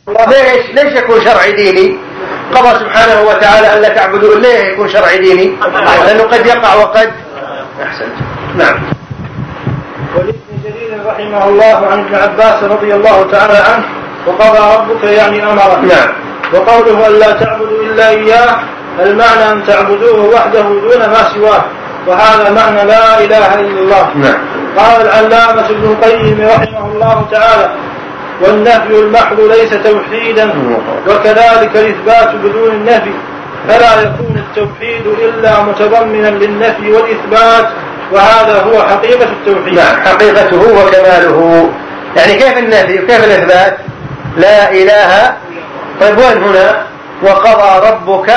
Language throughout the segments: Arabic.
ليش يكون شرعي ديني؟ قضى سبحانه وتعالى ألا تعبدوا. ليه يكون شرعي ديني؟ لأنه قد يقع وقد أحسنت. نعم. ولابن جرير رحمه الله عن ابن عباس رضي الله تعالى عنه وقضى ربك يعني أمره. نعم. وقوله ألا تعبدوا إلا إياه المعنى أن تعبدوه وحده دون ما سواه، وهذا معنى لا إله إلا الله. نعم. قال العلامة ابن القيم رحمه الله تعالى: والنفي المحض ليس توحيدا، وكذلك الإثبات بدون النفي، فلا يكون التوحيد إلا متضمنا للنفي والإثبات، وهذا هو حقيقة التوحيد. نعم، حقيقته وكماله. يعني كيف النفي وكيف الإثبات؟ لا إله. طيب وين هنا؟ وقضى ربك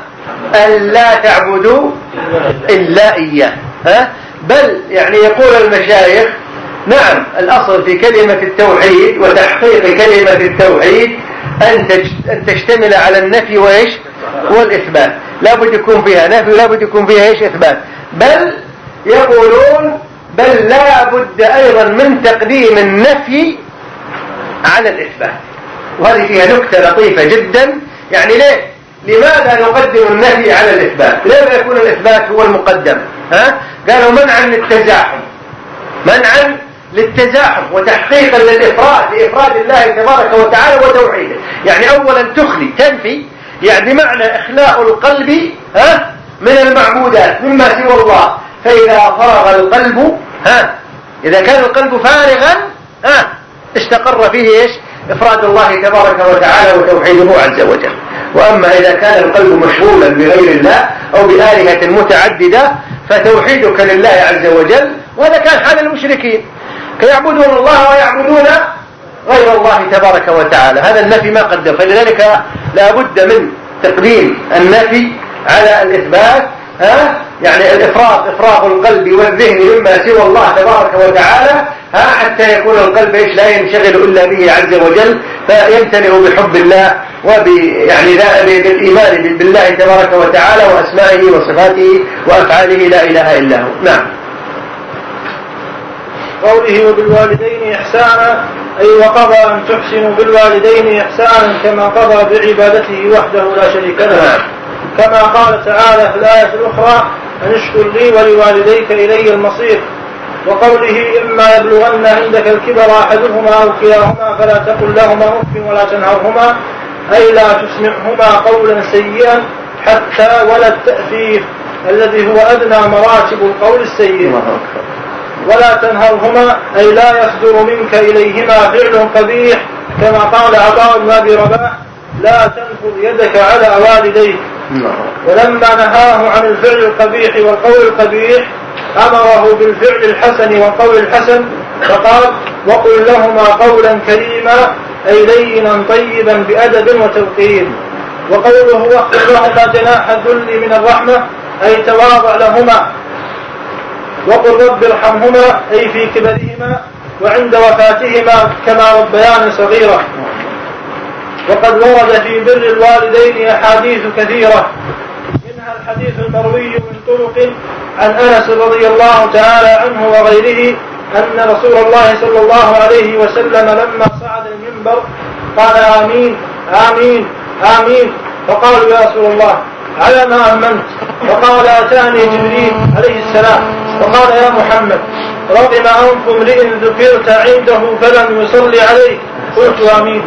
ألا تعبدوا إلا إياه. بل يعني يقول المشايخ نعم، الأصل في كلمة التوحيد وتحقيق كلمة التوحيد أن تشتمل على النفي وإيش والإثبات. لا بد يكون فيها نفي ولا بد يكون فيها إيش إثبات. بل يقولون بل لا بد أيضا من تقديم النفي على الإثبات، وهذه فيها نكتة لطيفة جدا. يعني لماذا نقدم النفي على الإثبات؟ لماذا يكون الإثبات هو المقدم؟ قالوا منعا للتزاحم، منعا للتزاحم وتحقيقا للإفراد، لإفراد الله تبارك وتعالى وتوحيده. يعني أولا تنفي، يعني بمعنى إخلاء القلب من المعبودات مما سوى الله. فإذا فرغ القلب إذا كان القلب فارغا استقر فيه إيش؟ إفراد الله تبارك وتعالى وتوحيده عز وجل. وأما إذا كان القلب مشغولا بغير الله أو بآلهة متعددة فتوحيدك لله عز وجل. وهذا كان حال المشركين، يعبدون الله ويعبدون غير الله تبارك وتعالى. هذا النفي ما قدم، فلذلك لا بد من تقديم النفي على الإثبات. يعني الإفراغ، إفراغ القلب والذهن مما سوى الله تبارك وتعالى، حتى يكون القلب لا ينشغل إلا به عز وجل، فيمتلئ بحب الله يعني بالإيمان بالله تبارك وتعالى وأسمائه وصفاته وأفعاله لا إله إلا هو. نعم. قوله وبالوالدين إحسانا أي وقضى أن تحسنوا بالوالدين إحسانا كما قضى بعبادته وحده لا شريك له. كما قال تعالى في الآية الأخرى أن اشكر لي ولوالديك إلي المصير. وقوله إما يبلغن عندك الكبر أحدهما أو كلاهما فلا تقل لهما أف ولا تنهرهما أي لا تسمعهما قولا سيئا حتى ولا التأفيف الذي هو أدنى مراتب القول السيء. ولا تنهرهما أي لا يصدر منك إليهما فعل قبيح، كما قال عطاء بن أبي رباح لا تنفض يدك على والديك. ولما نهاه عن الفعل القبيح والقول القبيح أمره بالفعل الحسن والقول الحسن، فقال وقل لهما قولا كريما أي لينا طيبا بأدب وتوقير. وقوله واخفض لهما جناح الذل من الرحمة أي تواضع لهما. وقل رب ارحمهما أي في كبرهما وعند وفاتهما كما ربيان صغيرة. وقد ورد في بر الوالدين أحاديث كثيرة، منها الحديث المروي من طرق عن أنس رضي الله تعالى عنه وغيره أن رسول الله صلى الله عليه وسلم لما صعد المنبر قال آمين آمين آمين، فقالوا يا رسول الله على ما أمنت؟ فقال أتاني جبريل عليه السلام فقال يا محمد رغم أنف امرئ ذكرت عنده فلم يصلي عليه. قلت آمين،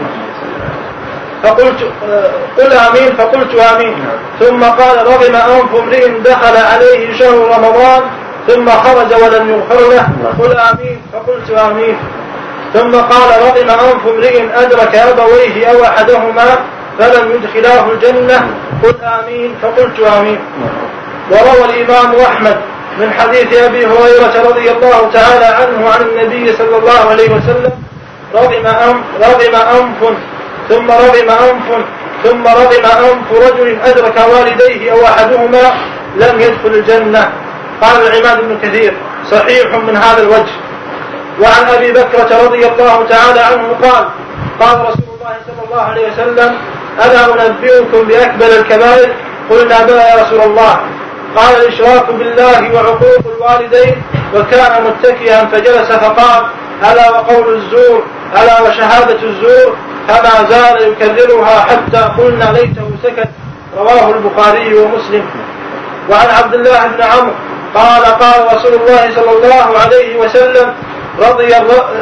قل آمين، فقلت آمين. ثم قال رغم أنف امرئ دخل عليه شهر رمضان ثم خرج ولم يغفر له. قل آمين، فقلت آمين. ثم قال رغم أنف امرئ أدرك أبويه أو أحدهما فلم يدخلاه الجنة. قل آمين، فقلت آمين. وروى الإمام أحمد من حديث أبي هريرة رضي الله تعالى عنه عن النبي صلى الله عليه وسلم رغم أنف ثم رغم أنف ثم رغم أنف رجل أدرك والديه أو أحدهما لم يدخل الجنة. قال العماد بن كثير صحيح من هذا الوجه. وعن أبي بكرة رضي الله تعالى عنه قال رسول الله صلى الله عليه وسلم ألا أنبئكم بأكبر الكبائر؟ قلنا بلى يا رسول الله. قال الإشراك بالله وعقوق الوالدين. وكان متكئا فجلس فقال ألا وقول الزور ألا وشهادة الزور فما زال يكررها حتى قلنا ليته سكت. رواه البخاري ومسلم. وعن عبد الله بن عمرو قال قال رسول الله صلى الله عليه وسلم رضا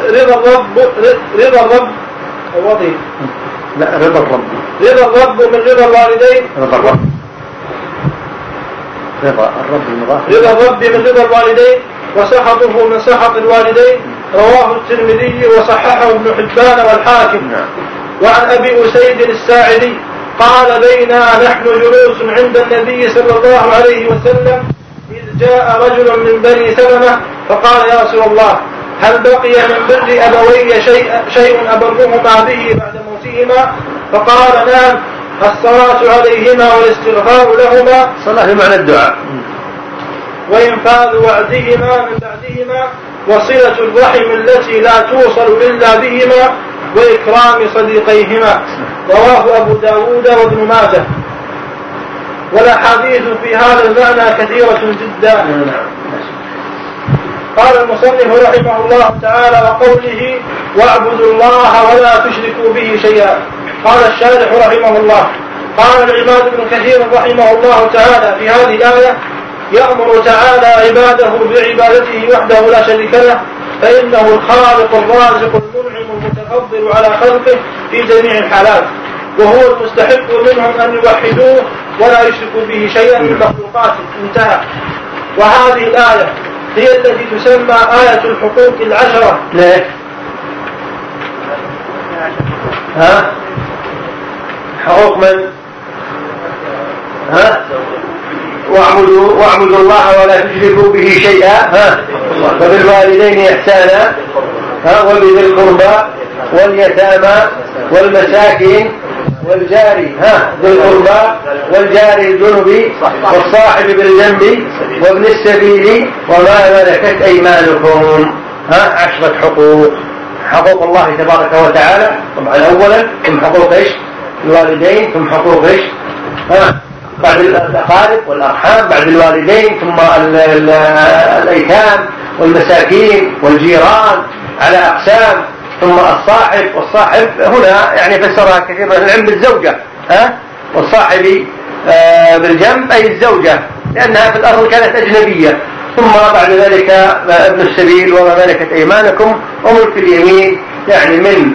الرب من رضا الوالدين رضا الرب من رضا الوالدين وسخطه من سخط الوالدين. رواه الترمذي وصححه ابن حبان والحاكم. وعن أبي أسيد الساعدي قال بينا نحن جلوس عند النبي صلى الله عليه وسلم إذ جاء رجل من بني سلمة فقال يا رسول الله هل بقي من بر أبوي شيء أبرهما به بعد موتهما؟ فقال نعم، الصلاة عليهما والاستغفار لهما، صلاة بمعنى الدعاء، وإنفاذ وعدهما من بعدهما، وصلة الرحم التي لا توصل إلا بهما، وإكرام صديقيهما. رواه أبو داود وابن ماجه. والأحاديث في هذا المعنى كثيرة جدا. قال المصنف رحمه الله تعالى وقوله واعبدوا الله ولا تشركوا به شيئا. قال الشارح رحمه الله قال العماد بن كثير رحمه الله تعالى في هذه الآية يأمر تعالى عباده بعبادته وحده لا شريك له، فإنه الخالق الرازق المنعم المتفضل على خلقه في جميع الحالات، وهو المستحق منهم أن يوحدوه ولا يشركوا به شيئا من مخلوقاته. انتهى. وهذه الآية هي التي تسمى آية الحقوق العشرة. ليه؟ حقوق من؟ واعبدوا الله ولا تشركوا به شيئا، وبالوالدين إحسانا، وبذي القربى واليتامى والمساكين والجاري ذي القربى والجاري الجنب والصاحب بالجنب وابن السبيل وما ملكت أيمانكم. 10 حقوق. حقوق الله تبارك وتعالى طبعا أولا، ثم حقوق الوالدين، ثم حقوق بعد الأقارب والأرحام، بعد الوالدين، ثم الأيتام والمساكين والجيران على أقسام، ثم الصاحب. والصاحب هنا يعني فسرها كثير من العلم بالزوجة، والصاحب بالجنب أي الزوجة، لأنها في الأرض كانت أجنبية. ثم بعد ذلك ابن السبيل وما ملكت أيمانكم، وملك اليمين يعني من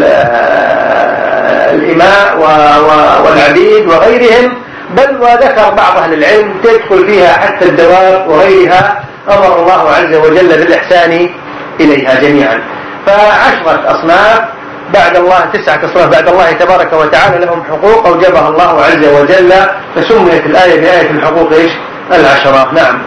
الإماء والعبيد وغيرهم، بل وذكر بعض أهل العلم تدخل فيها حتى الدواب وغيرها، أمر الله عز وجل بالإحسان إليها جميعا. ف10 أصناف بعد الله، 9 أصناف بعد الله تبارك وتعالى لهم حقوق أوجبها الله عز وجل، فسميت الآية بآية الحقوق 10. نعم.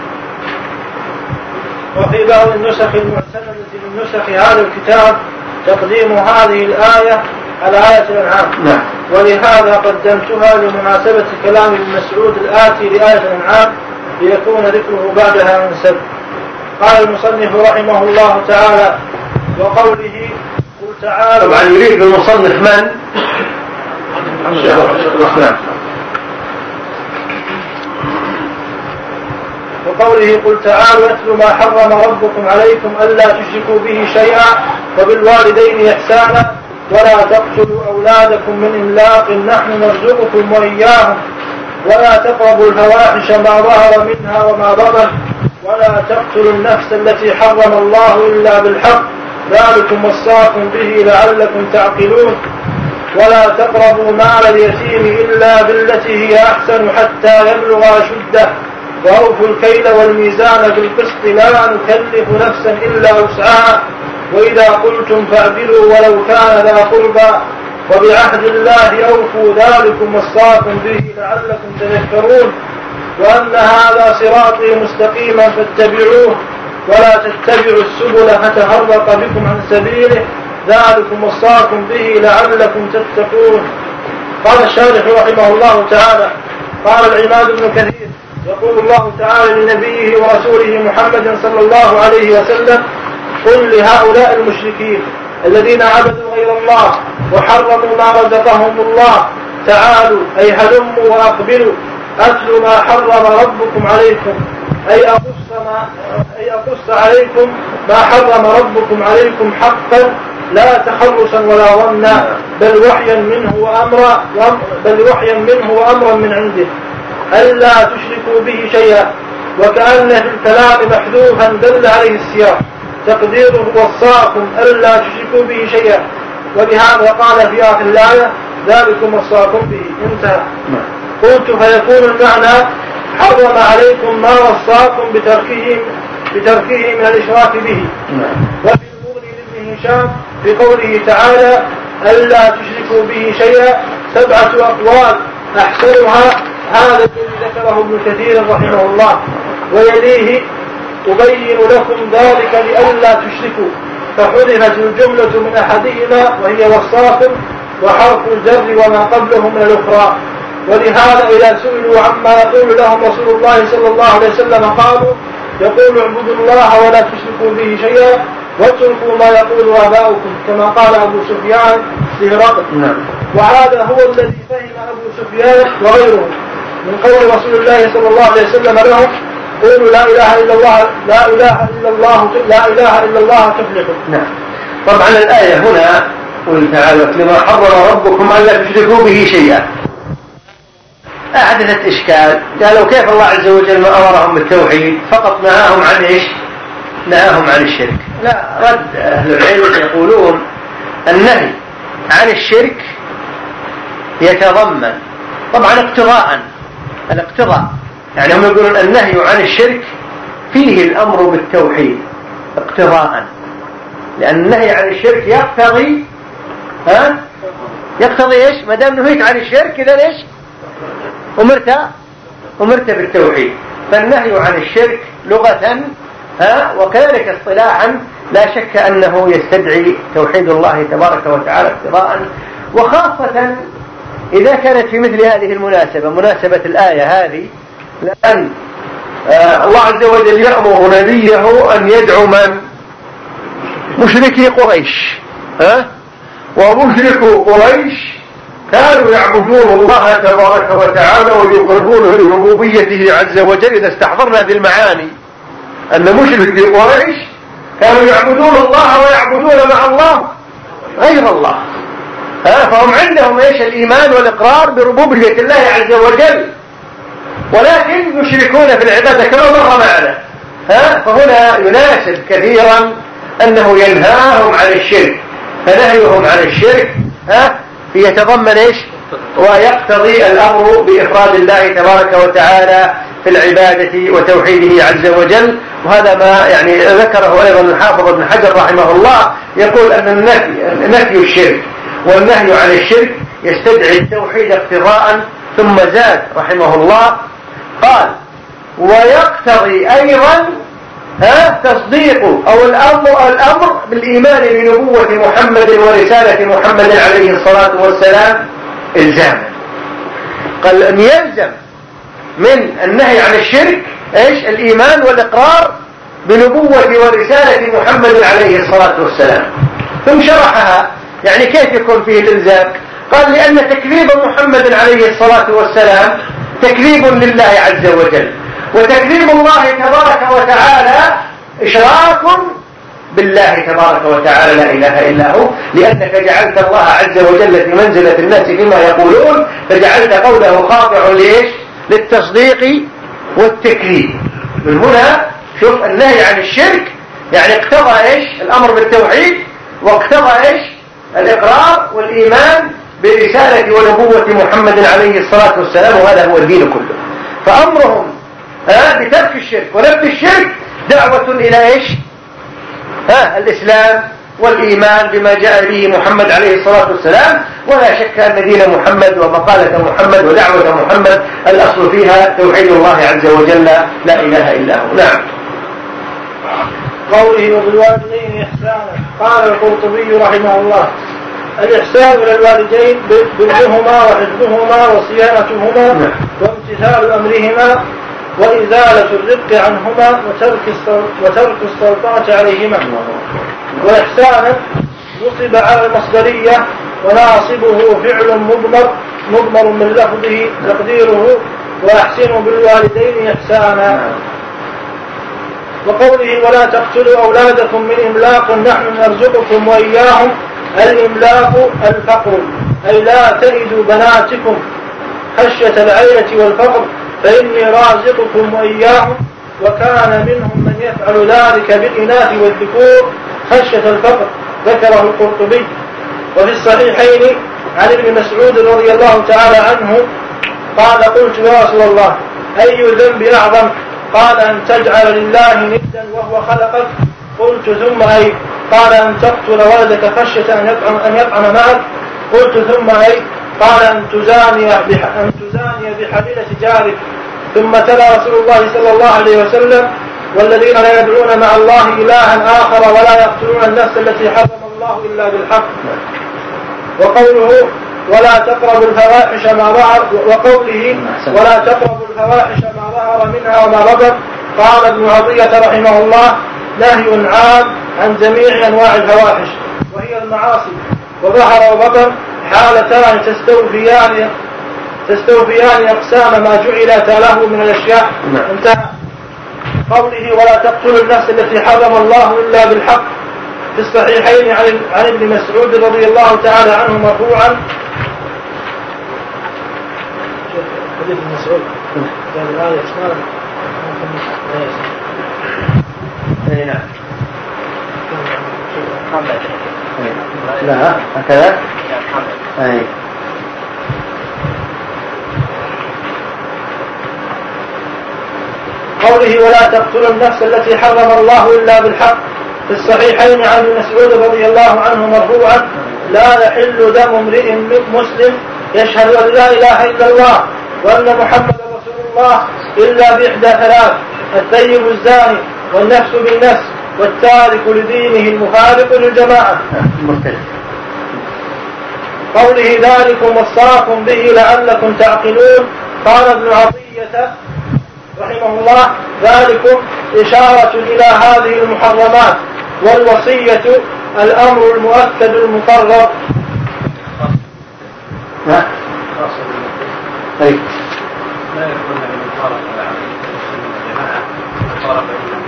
وفي بعض النسخ المعتمدة من نسخ هذا الكتاب تقديم هذه الآية على آية الأنعام. نعم. ولهذا قدمتها لمناسبة كلام ابن مسعود الآتي لآية الأنعام ليكون ذكره بعدها منسب. قال المصنف رحمه الله تعالى وقوله قل تعالى. طبعا يريد بالمصنف من؟ وقوله قل تعالوا اتلوا ما حرم ربكم عليكم ألا تشركوا به شيئا وبالوالدين إحسانا ولا تقتلوا أولادكم من إملاق نحن نرزقكم وإياهم ولا تقربوا الفواحش ما ظهر منها وما بطن ولا تقتلوا النفس التي حرم الله إلا بالحق ذلكم وصاكم به لعلكم تعقلون ولا تقربوا مال اليتيم إلا بالتي هي أحسن حتى يبلغ أشده وأوفوا الكيل والميزان بالقسط لا نكلف نفسا إلا وسعها وإذا قلتم فاعدلوا ولو كان ذا قربى وبعهد الله أوفوا ذلكم وصاكم به لعلكم تذكرون وأن هذا صراطي مستقيما فاتبعوه ولا تتبعوا السبل فتفرق بكم عن سبيله ذلكم وصاكم به لعلكم تتقون. قال الشارح رحمه الله تعالى قال العماد بن كثير يقول الله تعالى لنبيه ورسوله محمد صلى الله عليه وسلم قل لهؤلاء المشركين الذين عبدوا غير الله وحرموا ما رزقهم الله تعالوا أي هلموا وأقبلوا أتلوا ما حرم ربكم عليكم أي أقص عليكم ما حرم ربكم عليكم حقا لا تخرصا ولا ظنا، بل وحيا منه وأمرا من عنده ألا تشركوا به شيئا. وكأن في الكلام محذوفا دل عليه السياق تقديره وصاكم ألا تشركوا به شيئا، ولهذا قال في آخر الآية ذلكم وصاكم به، انتهى. قلت فيكون المعنى حرم عليكم ما وصاكم بتركه من الإشراك به. وفي المغني لابن هشام في قوله تعالى ألا تشركوا به شيئا 7 أقوال أحسنها هذا الذي ذكره ابن كثير رحمه الله، ويليه أبين لكم ذلك لئلا تشركوا، فحذفت الجملة من أحدهما وهي وصاكم وحرف الجر وما قبله من الأخرى. ولهذا إذا سئلوا عما يقول لهم رسول الله صلى الله عليه وسلم قالوا يقول اعبدوا الله ولا تشركوا به شيئا واتركوا ما يقول آباؤكم، كما قال أبو سفيان لهرقل. وهذا هو الذي فهم أبو سفيان وغيره من قول رسول الله صلى الله عليه وسلم لهم قولوا لا إله إلا الله لا إله إلا الله لا إله إلا الله تفلحوا. نعم. طبعا الآية هنا قل تعالى لما حرم ربكم ألا تشركوا به شيئا أحدثت إشكال، قالوا كيف الله عز وجل ما أمرهم بالتوحيد فقط نهاهم عن إيش؟ نهاهم عن الشرك. لا، رد أهل العلم يقولون النهي عن الشرك يتضمن طبعا الاقتضاء، يعني هم يقولون النهي عن الشرك فيه الأمر بالتوحيد اقتضاء، لأن النهي عن الشرك يقتضي إيش؟ ما دام نهيت عن الشرك إذا إيش؟ أمرت بالتوحيد. فالنهي عن الشرك لغة وكذلك اصطلاحا لا شك أنه يستدعي توحيد الله تبارك وتعالى اقتضاء، وخاصة إذا كانت في مثل هذه المناسبة، مناسبة الآية هذه، لأن الله عز وجل يأمر نبيه أن يدعو من؟ مشركي قريش. ومشركو قريش كانوا يعبدون الله تبارك وتعالى ويقربونه لربوبيته عز وجل. إذا استحضرنا ذي المعاني أن مشركي قريش كانوا يعبدون الله ويعبدون مع الله غير الله، فهم عندهم إيش؟ الإيمان والإقرار بربوبية الله عز وجل، ولكن يشركون في العبادة كما مر معنا. فهنا يناسب كثيرا أنه ينهاهم عن الشرك، فنهيهم عن الشرك يتضمن إيش؟ ويقتضي الأمر بإفراد الله تبارك وتعالى في العبادة وتوحيده عز وجل. وهذا ما يعني ذكره أيضا الحافظ ابن حجر رحمه الله، يقول أن نفي الشرك والنهي عن الشرك يستدعي التوحيد اقتضاء. ثم زاد رحمه الله قال ويقتضي أيضا تصديق أو الأمر بالإيمان بنبوة محمد ورسالة محمد عليه الصلاة والسلام إلزاما. قال أن يلزم من النهي عن الشرك إيش؟ الإيمان والإقرار بنبوة ورسالة محمد عليه الصلاة والسلام. ثم شرحها، يعني كيف يكون فيه الإلزام؟ قال لأن تكذيب محمد عليه الصلاة والسلام تكذيب لله عز وجل، وتكذيب الله تبارك وتعالى إشراك بالله تبارك وتعالى لا إله إلا هو، لأنك جعلت الله عز وجل في منزلة الناس فيما يقولون، فجعلت قوله خاضع لإيش؟ للتصديق والتكذيب. من هنا شوف النهي عن الشرك يعني اقتضى إيش؟ الأمر بالتوحيد، واقتضى إيش؟ الإقرار والإيمان برسالة ونبوة محمد عليه الصلاة والسلام، وهذا هو الدين كله. فأمرهم بترك الشرك ونفي الشرك دعوة إلى إيش؟ الإسلام والإيمان بما جاء به محمد عليه الصلاة والسلام. ولا شك أن دين محمد ومقالة محمد ودعوة محمد الأصل فيها توحيد الله عز وجل لا إله إلا هو. نعم. قوله وبالوالدين إحسانا، قال القرطبي رحمه الله الإحسان إلى الوالدين برهما وحفظهما وصيانتهما وامتثال أمرهما وإزالة الرق عنهما وترك السلطنة عليهما. وإحسانا نصب على المصدرية وناصبه فعل مضمر من لفظه تقديره وأحسنوا بالوالدين إحسانا. وقوله ولا تقتلوا أولادكم من إملاق نحن نرزقكم وإياهم، الإملاق الفقر، أي لا تلدوا بناتكم خشية العيلة والفقر فإني رازقكم وإياهم. وكان منهم من يفعل ذلك بالإناث والذكور خشية الفقر، ذكره القرطبي. وفي الصحيحين عن ابن مسعود رضي الله تعالى عنه قال قلت يا رسول الله أي الذنب أعظم؟ قال أن تجعل لله ندا وهو خلقك. قلت ثم أي؟ قال أن تقتل ولدك خشية أن يطعم معك. قلت ثم أي؟ قال أن تزاني بحليلة جارك. ثم تلا رسول الله صلى الله عليه وسلم والذين لا يدعون مع الله إلها آخر ولا يقتلون النفس التي حرم الله إلا بالحق. وقوله ولا تقربوا الفواحش ما ظهر، وقوله ولا تقربوا الفواحش ما ظهر منها وما بطن. قال ابن عطية رحمه الله نهي عام عن جميع أنواع الفواحش وهي المعاصي، وظهر وبطن حالتان تستوفيان أقسام ما جعلت له من الأشياء. انتهى. قوله ولا تقتلوا النفس التي حرم الله إلا بالحق في الصحيحين عن ابن مسعود رضي الله تعالى عنه مرفوعا. حديث ابن مسعود قال الآية لا هكذا أي. قوله ولا تقتلوا النفس التي حرم الله إلا بالحق في الصحيحين عن ابن مسعود رضي الله عنه مرفوعا لا يحل دم امرئ مسلم يشهد أن لا إله إلا الله وأن محمد رسول الله إلا بإحدى ثلاث: الثيب الزاني والنفس بالنفس والتارك لدينه المفارق للجماعة. قوله ذلكم وصاكم به لعلكم تعقلون. قال ابن عطية رحمه الله ذلكم إشارة إلى هذه المحرمات، والوصية الأمر المؤكد المقرر. لا يكون من الفارق الجماعة الفارق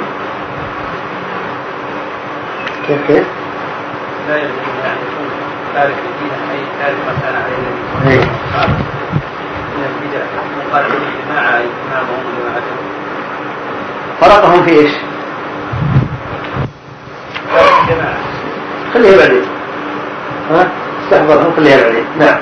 كيف؟ لا يكون يعني يكون تارك الدين أي تارك ما كان عليه من البدع مقارب الجماعة أي إمامهم وجماعتهم. فرقهم في إيش؟ الجماعة خليها بعدين. استحضرهم خليها بعدين. نعم.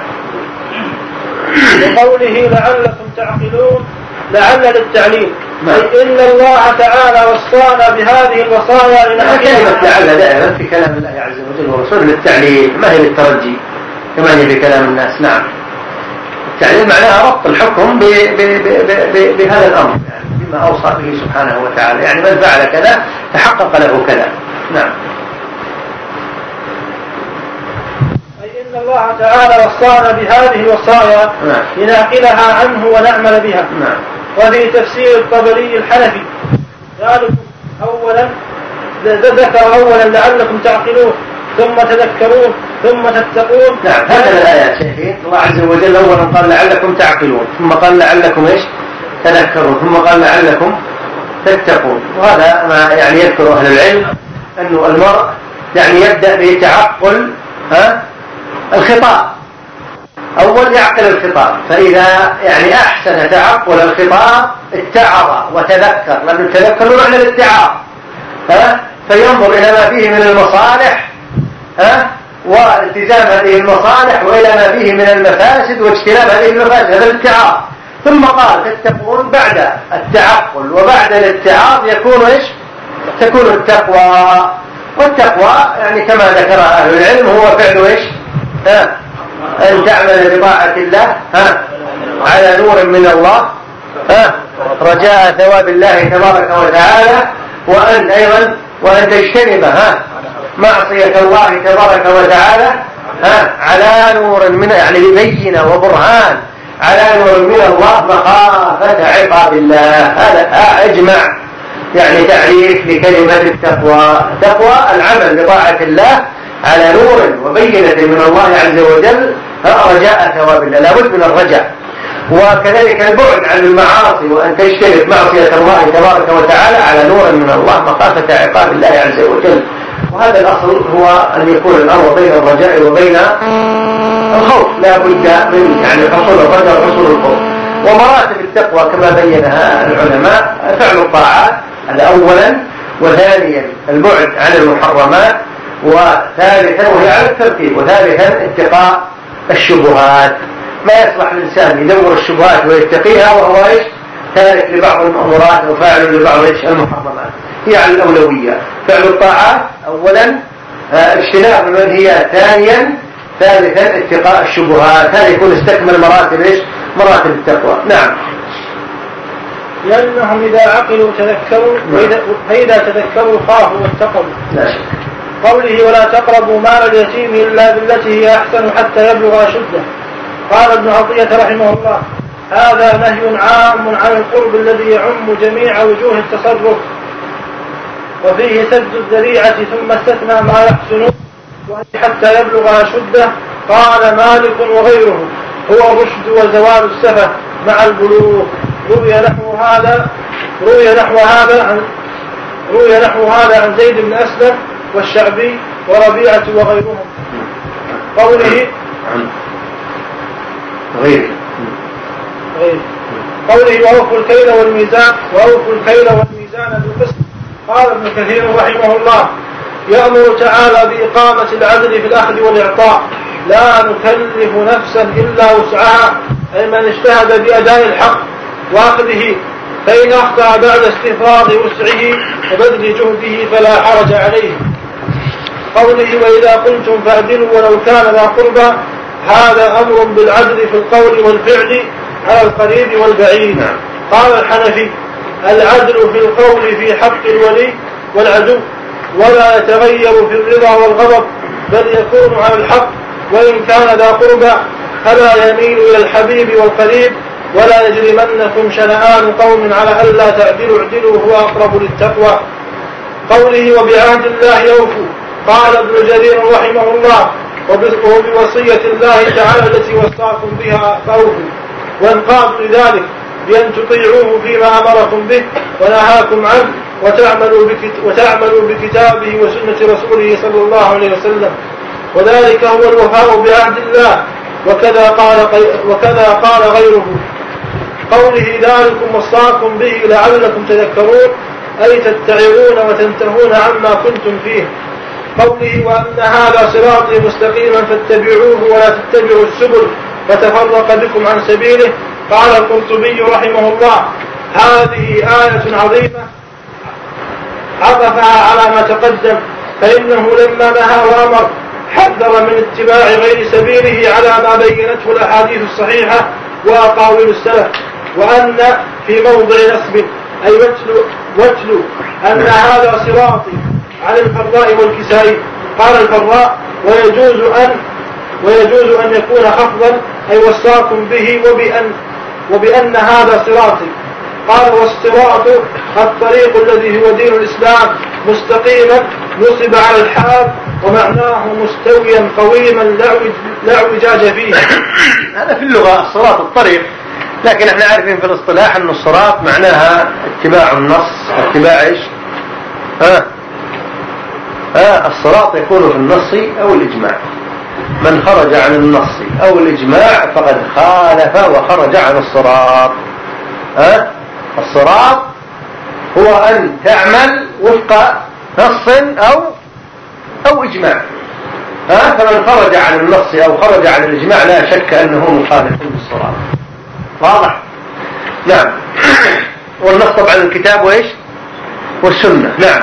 لقوله لعلكم تعقلون لعل للتعليل، أي إن الله تعالى وصانا بهذه الوصايا كلمة لعل دائما في كلام الله عز وجل ورسوله للتعليل، ما هي للترجي كما هي في كلام الناس. نعم. التعليل معناها ربط الحكم بهذا الأمر، يعني بما أوصى به سبحانه وتعالى، يعني من فعل كذا تحقق له كذا. نعم. إن الله تعالى وصانا بهذه الوصايا لنعقلها عنه ونعمل بها. وفي تفسير الطبري الحنفي ذلك أولا ذكر أولا لعلكم تعقلون ثم تذكرون ثم تتقون. نعم هذه الآيات شيخين. الله عز وجل أولا قال لعلكم تعقلون، ثم قال لعلكم إيش تذكرون، ثم قال لعلكم تتقون. وهذا ما يعني يذكر أهل العلم أنه المرء يعني يبدأ بتعقل الخطاب، أول يعقل الخطاب، فإذا يعني أحسن تعقل الخطاب اتعظ وتذكر، لأن التذكر له معنى الاتعاظ، فينظر إلى ما فيه من المصالح والتزام هذه المصالح وإلى ما فيه من المفاسد واجتناب هذه المفاسد، هذا الاتعاظ. ثم قال تتقون بعد التعقل، وبعد الاتعاظ يكون إيش؟ تكون التقوى. والتقوى يعني كما ذكر أهل العلم هو فعل إيش؟ أن تعمل بطاعة الله على نور من الله رجاء ثواب الله تبارك وتعالى، وأن أيضا وأن تجتنب معصية الله تبارك وتعالى على نور من يعني ببينة وبرهان على نور من الله مخافة عقاب الله. هذا أجمع يعني تعريف لكلمة التقوى. تقوى العمل بطاعة الله على نور وبينة من الله عز وجل رجاء ثواب الله، لا بد من الرجاء. وكذلك البعد عن المعاصي وأن تجتنب معصية الله تبارك وتعالى على نور من الله مخافة عقاب الله عز وجل. وهذا الأصل هو أن يكون الأمر بين الرجاء وبين الخوف، لا بد من يعني حصول الرجاء وحصول الخوف. ومراتب التقوى كما بينها العلماء فعل الطاعات أولا، وثانيا البعد عن المحرمات، وثالثا وهي على الترتيب، وثالثا اتقاء الشبهات. ما يصلح الإنسان يدور الشبهات ويتقيها وهو إيش تارك لبعض المأمورات وفاعل لبعض المحرمات. هي على الأولوية، فعل الطاعات أولا، اجتناب المنهيات ثانيا، ثالثا اتقاء الشبهات. هذا يكون استكمل مراتب إيش مراتب التقوى. نعم. لأنهم إذا عقلوا تذكروا، فإذا تذكروا خافوا واتقوا. لا شك. قوله ولا تقربوا مال اليتيم إلا بالتي هي أحسن حتى يبلغ أشده. قال ابن عطية رحمه الله هذا نهي عام عن القرب الذي يعم جميع وجوه التصرف، وفيه سد الذريعة، ثم استثنى ما يحسن حتى يبلغ أشده. قال مالك وغيره هو الرشد وزوال السفة مع البلوغ. روي نحو هذا عن زيد بن أسلم والشعبي وربيعة وغيرهم. قوله وأوفوا الكيل والميزان بالقسط. قال ابن كثير رحمه الله يأمر تعالى بإقامة العدل في الأخذ والإعطاء، لا نكلف نفسا إلا وسعها، أي من اجتهد بأداء الحق وأخذه، فإن أخطأ بعد استفراغ وسعه وبذل جهده فلا حرج عليه. قوله وإذا قلتم فاعدلوا ولو كان ذا قربى، هذا أمر بالعدل في القول والفعل على القريب والبعيد. قال الحنفي العدل في القول في حق الولي والعدو، ولا يتغير في الرضا والغضب، بل يكون على الحق وإن كان ذا قربى، فلا يميل إلى الحبيب والقريب. ولا يجرمنكم شنآن قوم على ألا تعدلوا، اعدلوا هو أقرب للتقوى. قوله وبعهد الله يوفوا. قال ابن جرير رحمه الله وبوصية الله تعالى التي وصاكم بها فأوفوا، وانقادوا لذلك بأن تطيعوه فيما أمركم به ونهاكم عنه، وتعملوا بكتابه وسنة رسوله صلى الله عليه وسلم، وذلك هو الوفاء بعهد الله. وكذا قال غيره. قوله ذلكم وصاكم به لعلكم تذكرون، أي تتعظون وتنتهون عما كنتم فيه. قوله وأن هذا صراطي مستقيما فاتبعوه ولا تتبعوا السبل فتفرق بكم عن سبيله. قال القرطبي رحمه الله هذه آية عظيمة عطفها على ما تقدم، فإنه لما نهى وأمر حذر من اتباع غير سبيله على ما بينته الأحاديث الصحيحة وأقاويل السلف. وأن في موضع نصب أي واتلو أن هذا صراطي على الفراء والكسائي. قال الفراء ويجوز أن يكون خفضا أي وصاكم به وبأن هذا صراطي. قال والصراط الطريق الذي هو دين الإسلام مستقيما نصب على الحال، ومعناه مستويا قويما لا اعوجاج فيه. هذا في اللغة الصراط الطريق، لكن احنا عارفين في الاصطلاح أن الصراط معناها اتباع النص، اتباع ايش؟ الصراط يكون في النص أو الإجماع. من خرج عن النص أو الإجماع فقد خالف وخرج عن الصراط. الصراط هو أن تعمل وفق نص أو إجماع. فمن خرج عن النص أو خرج عن الإجماع لا شك أنه مخالف بالصراط. واضح؟ نعم. والنص طبعا الكتاب وإيش؟ والسنة. نعم.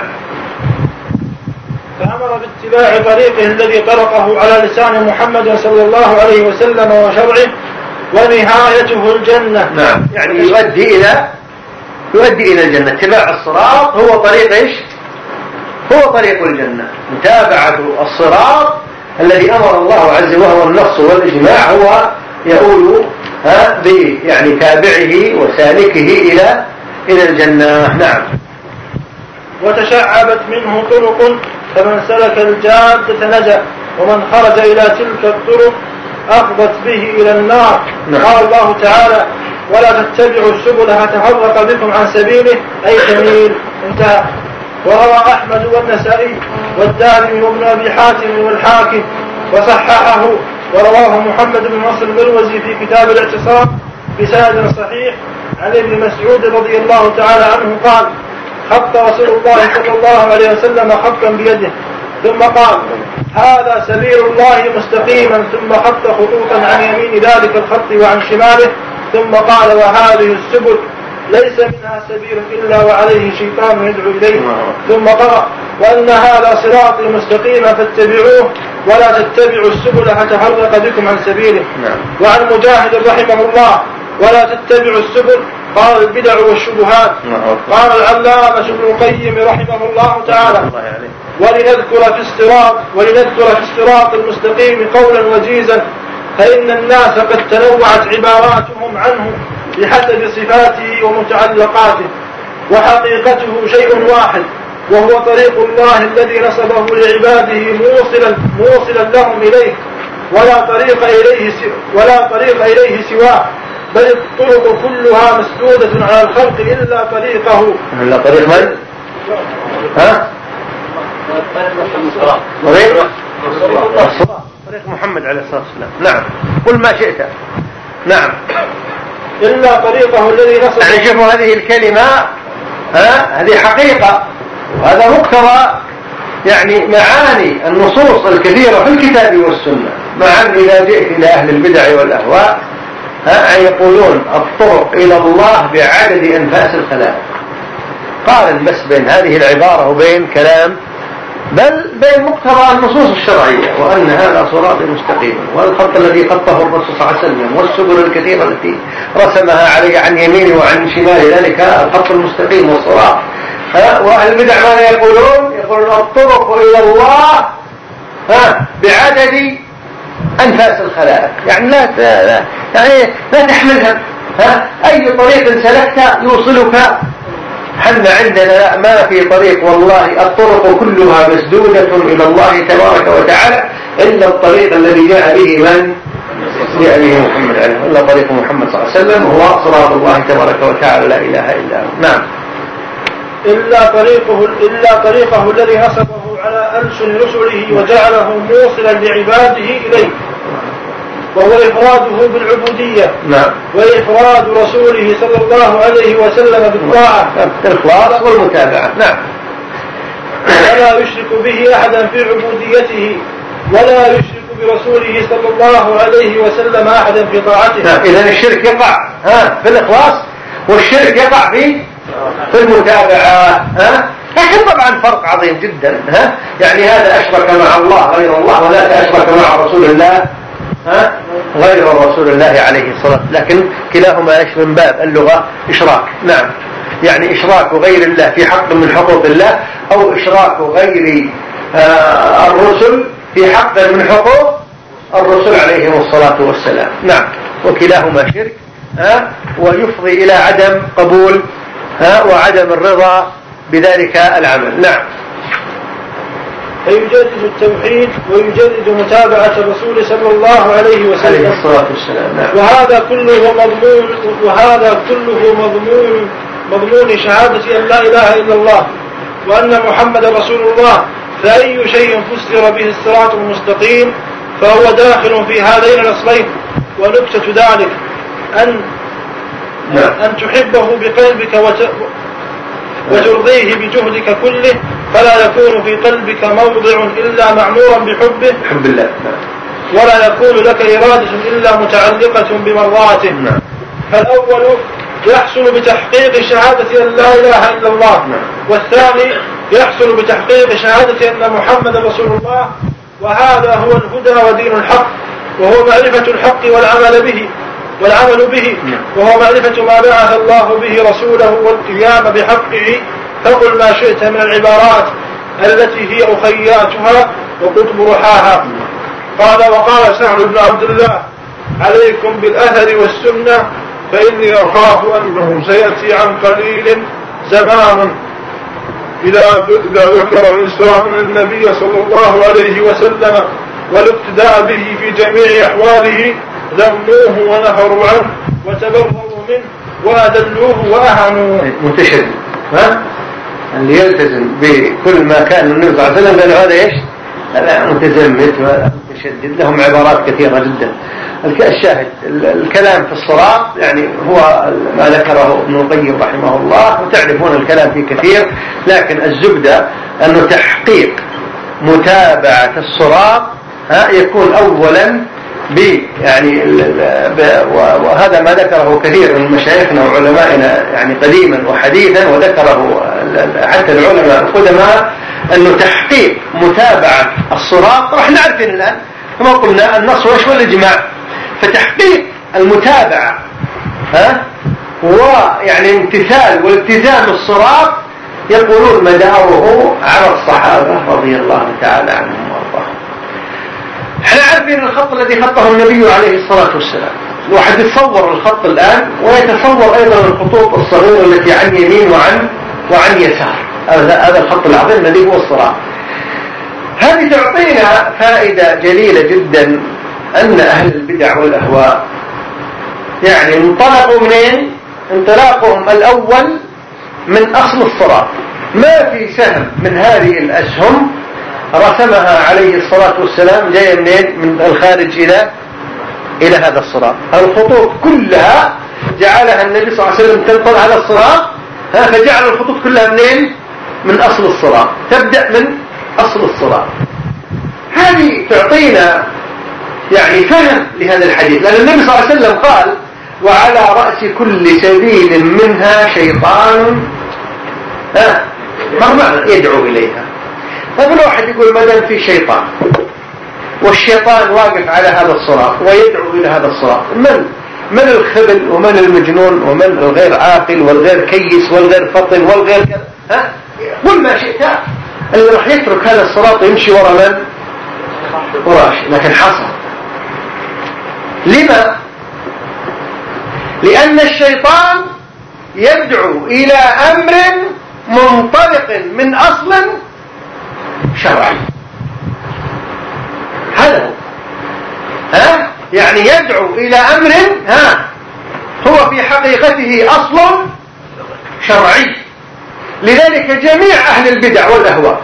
فأمر باتباع طريقه الذي طرقه على لسان محمد صلى الله عليه وسلم وشرعه، ونهايته الجنة. نعم. يعني يؤدي إلى الجنة. اتباع الصراط هو طريق إيش؟ هو طريق الجنة. متابعة الصراط الذي أمر الله عز وهو النص والإجماع هو يؤول يعني تابعه وسالكه إلى الجنة. نعم. وتشعبت منه طرق، فمن سلك الجادة نجا، ومن خرج إلى تلك الطرق أفضت به إلى النار. قال الله تعالى: ولا تتبعوا السبل فتفرق بكم عن سبيله، أي تميل. انتهى. وروى أحمد والنسائي والدارمي وابن أبي حاتم والحاكم وصححه، ورواه محمد بن نصر المروزي في كتاب الاعتصام بسند صحيح عن ابن مسعود رضي الله تعالى عنه قال: خط رسول الله صلى الله عليه وسلم خطا بيده ثم قال: هذا سبيل الله مستقيما، ثم خط خطوطا عن يمين ذلك الخط وعن شماله، ثم قال: وهذه السبل ليس منها سبيل إلا وعليه شيطان يدعو إليه، ثم قرأ: وأن هذا صراطي مستقيما فاتبعوه ولا تتبعوا السبل فتفرق بكم عن سبيله. وعن مجاهد رحمه الله: ولا تتبعوا السبل، قال: البدع والشبهات. قال العلامة ابن القيم رحمه الله تعالى: ولنذكر في الصراط المستقيم قولا وجيزا، فإن الناس قد تنوعت عباراتهم عنه بحسب صفاته ومتعلقاته، وحقيقته شيء واحد، وهو طريق الله الذي نصبه لعباده موصلا لهم إليه، ولا طريق إليه سواه، بل الطرق كلها مسدودة على الخلق إلا طريقه. إلا طريق من؟ ها؟ طريق محمد عليه الصلاة والسلام. نعم، قل ما شئت. نعم، إلا طريقه الذي نصبه. يعني شوفوا هذه الكلمة، هذه حقيقة، وهذا مقتضى يعني معاني النصوص الكثيرة في الكتاب والسنة. مع أن إذا جئت إلى أهل البدع والأهواء يقولون الطرق إلى الله بعدد أنفاس الخلائق. قارن بس بين هذه العبارة وبين كلام، بل بين مقتضى النصوص الشرعية، وأن هذا صراط مستقيم، والخط الذي خطه الرسول صلى الله عليه وسلم، والسبل الكثيرة التي رسمها عليه عن يمينه وعن شماله، ذلك الخط المستقيم والصراط. وأهل البدع ماذا يقولون؟ يقولون الطرق إلى الله بعدد أنفاس الخلائق، يعني لا تحملها. أي طريق سلكت يوصلك. حنا عندنا ما في طريق، والله الطرق كلها مسدودة إلى الله تبارك وتعالى إلا الطريق الذي جاء به من؟ جاء به محمد عليه، إلا طريق محمد صلى الله عليه وسلم، هو صراط الله تبارك وتعالى لا إله إلا هو. نعم. إلا طريقه الذي نصبه على ألسن رسله وجعله موصلا لعباده إليه، وهو إفراده بالعبودية. نعم. وإفراد رسوله صلى الله عليه وسلم بالطاعة، الإخلاص والمتابعة. نعم. ولا يشرك به أحدا في عبوديته، ولا يشرك برسوله صلى الله عليه وسلم أحدا في طاعته. نعم. إذن الشرك يقع في الإخلاص، والشرك يقع في المتابعة. لكن طبعا فرق عظيم جدا. يعني هذا أشرك مع الله غير الله، وذاك أشرك مع رسول الله غير رسول الله عليه الصلاة، لكن كلاهما من باب اللغة إشراك. نعم، يعني إشراك غير الله في حق من حقوق الله، أو إشراك غير الرسل في حق من حقوق الرسل عليهم الصلاة والسلام. نعم، وكلاهما شرك ويفضي إلى عدم قبول وعدم الرضا بذلك العمل. نعم. فيجدد التوحيد ويجدد متابعة الرسول صلى الله عليه وسلم. نعم. وهذا كله مضمون شهادة أن لا إله إلا الله وأن محمد رسول الله. فأي شيء فسر به الصراط المستقيم فهو داخل في هذين الأصلين. ونكتة ذلك أن تحبه بقلبك وترضيه بجهدك كله، فلا يكون في قلبك موضع إلا معمورا بحبه، الحمد لله، ولا يكون لك إرادة إلا متعلقة بمرضاته. فالأول يحصل بتحقيق شهادة أن لا إله إلا الله، والثاني يحصل بتحقيق شهادة أن محمد رسول الله. وهذا هو الهدى ودين الحق، وهو معرفة الحق والعمل به، وهو معرفة ما بعث الله به رسوله والقيام بحقه. فقل ما شئت من العبارات التي هي أخياتها وقطب رحاها. وقال سهل بن عبد الله: عليكم بالأثر والسنة، فإني أخاف أنه سيأتي عن قليل زمان إذا ذكر الإسلام النبي صلى الله عليه وسلم والاقتداء به في جميع أحواله ذموه ونهروا عنه وتبرؤوا منه وأذلوه وأهانوه. متشدد، ها؟ اللي يلتزم بكل ما كان النبي صلى الله عليه وسلم قال هذا ايش؟ هذا متزمت ومتشدد. لهم عبارات كثيرة جدا. الشاهد الكلام في الصراط يعني هو ما ذكره ابن القيم رحمه الله، وتعرفون الكلام فيه كثير، لكن الزبدة أنه تحقيق متابعة الصراط يكون أولا يعني وهذا ما ذكره كثير من مشايخنا وعلمائنا يعني قديما وحديثا، وذكره حتى العلماء القدماء، أنه تحقيق متابعة الصراط. راح نعرفين الآن كما قلنا النص وإيش والإجماع، فتحقيق المتابعة ويعني امتثال والالتزام الصراط يقولون مداره على الصحابة رضي الله تعالى عنهم وارضاهم. احنا عارفين الخط الذي خطه النبي عليه الصلاة والسلام، الواحد يتصور الخط الآن ويتصور أيضا الخطوط الصغيرة التي عن يمين وعن يسار. هذا الخط العظيم الذي هو الصراط. هذه تعطينا فائدة جليلة جدا، أن أهل البدع والأهواء يعني انطلقوا منين؟ انطلاقهم الأول من أصل الصراط. ما في سهم من هذه الأسهم رسمها عليه الصلاة والسلام جاية منين؟ من الخارج إلى هذا الصراط. الخطوط كلها جعلها النبي صلى الله عليه وسلم تنطل على الصراط، فجعل الخطوط كلها منين؟ من أصل الصراط، تبدأ من أصل الصراط. هذه تعطينا يعني فهم لهذا الحديث، لأن النبي صلى الله عليه وسلم قال وعلى رأس كل سبيل منها شيطان مرمى يدعو إليها. طيب الواحد يقول ما دام في شيطان والشيطان واقف على هذا الصراط ويدعو إلى هذا الصراط، من الخبل ومن المجنون ومن الغير عاقل والغير كيس والغير فطن والغير كذا؟ قل ما شئت، اللي راح يترك هذا الصراط يمشي وراء من؟ وراء. لكن حصل. لما؟ لأن الشيطان يدعو إلى أمر منطلق من أصل شرعي. هذا هو. يعني يدعو إلى أمر هو في حقيقته أصل شرعي. لذلك جميع أهل البدع والأهواء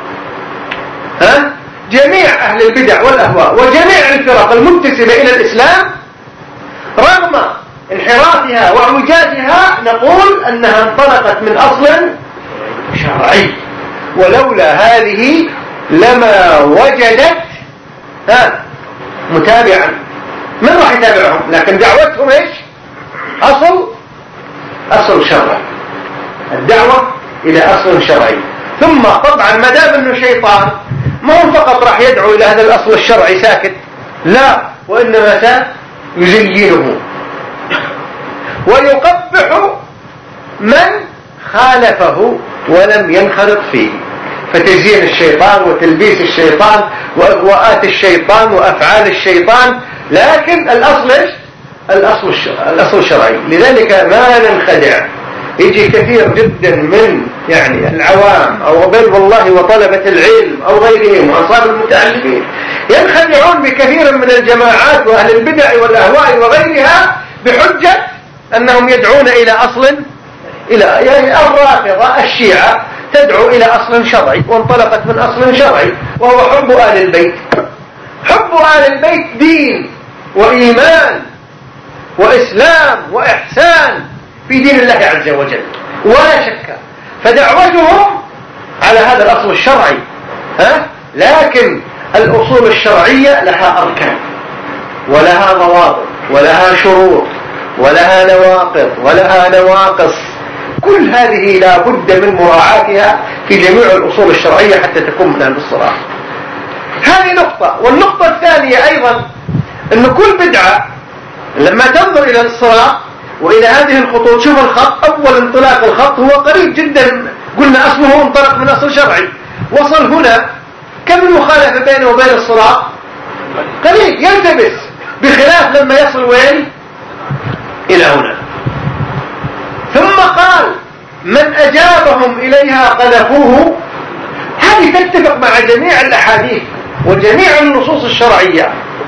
جميع أهل البدع والأهواء وجميع الفرق المنتسبة إلى الإسلام رغم انحرافها واعوجاجها نقول أنها انطلقت من أصل شرعي، ولولا هذه لما وجدت متابعا. من راح يتابعهم؟ لكن دعوتهم ايش؟ أصل شرعي، الدعوة إلى أصل شرعي. ثم طبعا ما دام انه شيطان ما هو فقط راح يدعو إلى هذا الأصل الشرعي ساكت، لا، وإنما يزينه ويقبح من خالفه ولم ينخرط فيه. فتزيين الشيطان وتلبيس الشيطان وإغواءات الشيطان وأفعال الشيطان، لكن الأصل إيش؟ الأصل الشرعي. لذلك ما ننخدع. يجي كثير جدا من يعني العوام أو بل والله وطلبة العلم أو غيرهم وأصحاب المتعلمين ينخدعون بكثير من الجماعات وأهل البدع والأهواء وغيرها بحجة أنهم يدعون إلى أصل يعني الرافضة الشيعة تدعو إلى أصل شرعي وانطلقت من أصل شرعي وهو حب آل البيت. حب آل البيت دين وإيمان وإسلام وإحسان في دين الله عز وجل ولا شك. فدعوتهم على هذا الأصل الشرعي لكن الأصول الشرعية لها أركان ولها ضوابط ولها شروط ولها نواقض ولها نواقص. كل هذه لا بد من مراعاتها في جميع الأصول الشرعية حتى تكون من أهل الصلاح. هذه نقطة. والنقطة الثانية أيضا أن كل بدعة لما تنظر إلى الصلاة وإلى هذه الخطوط، شوف الخط، أول انطلاق الخط هو قريب جدا، قلنا أصله انطلق من أصل شرعي، وصل هنا كم المخالفة بينه وبين الصلاة؟ قريب، يلتبس، بخلاف لما يصل وين؟ إلى هنا. ثم قال من أجابهم إليها قذفوه. هذه تتفق مع جميع الأحاديث وجميع النصوص الشرعية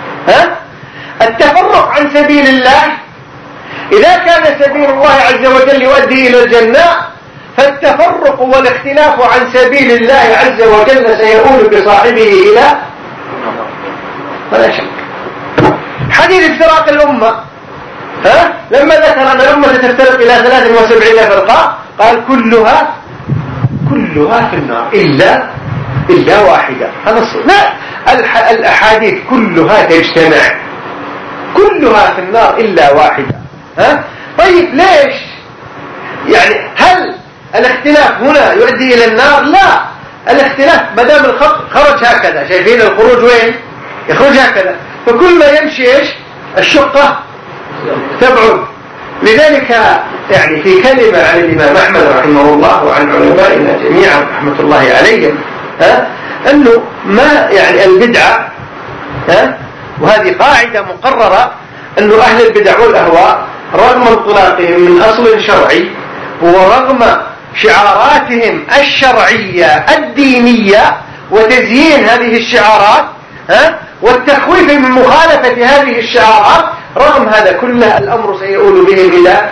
التفرق عن سبيل الله، إذا كان سبيل الله عز وجل يؤدي إلى الجنة، فالتفرق والاختلاف عن سبيل الله عز وجل سيؤول بصاحبه إلى ولا شك. حديث افتراق الأمة لما ذكر أن الأمة ستفترق إلى 73 فرقة قال كلها في النار إلا واحدة. لا، الأحاديث كلها تجتمع، كلها في النار إلا واحدة. طيب ليش؟ يعني هل الاختلاف هنا يؤدي إلى النار؟ لا، الاختلاف ما دام الخط خرج هكذا، شايفين الخروج وين؟ يخرج هكذا، فكل ما يمشي ايش؟ الشقة تبعد. لذلك يعني في كلمة عن الإمام أحمد رحمه الله وعن علمائنا جميعا رحمة الله عليهم أنه ما يعني البدعة وهذه قاعدة مقررة، أنه أهل البدع والأهواء رغم انطلاقهم من أصل شرعي ورغم شعاراتهم الشرعية الدينية وتزيين هذه الشعارات والتخويف من مخالفة هذه الشعارات، رغم هذا كله الأمر سيؤول بهم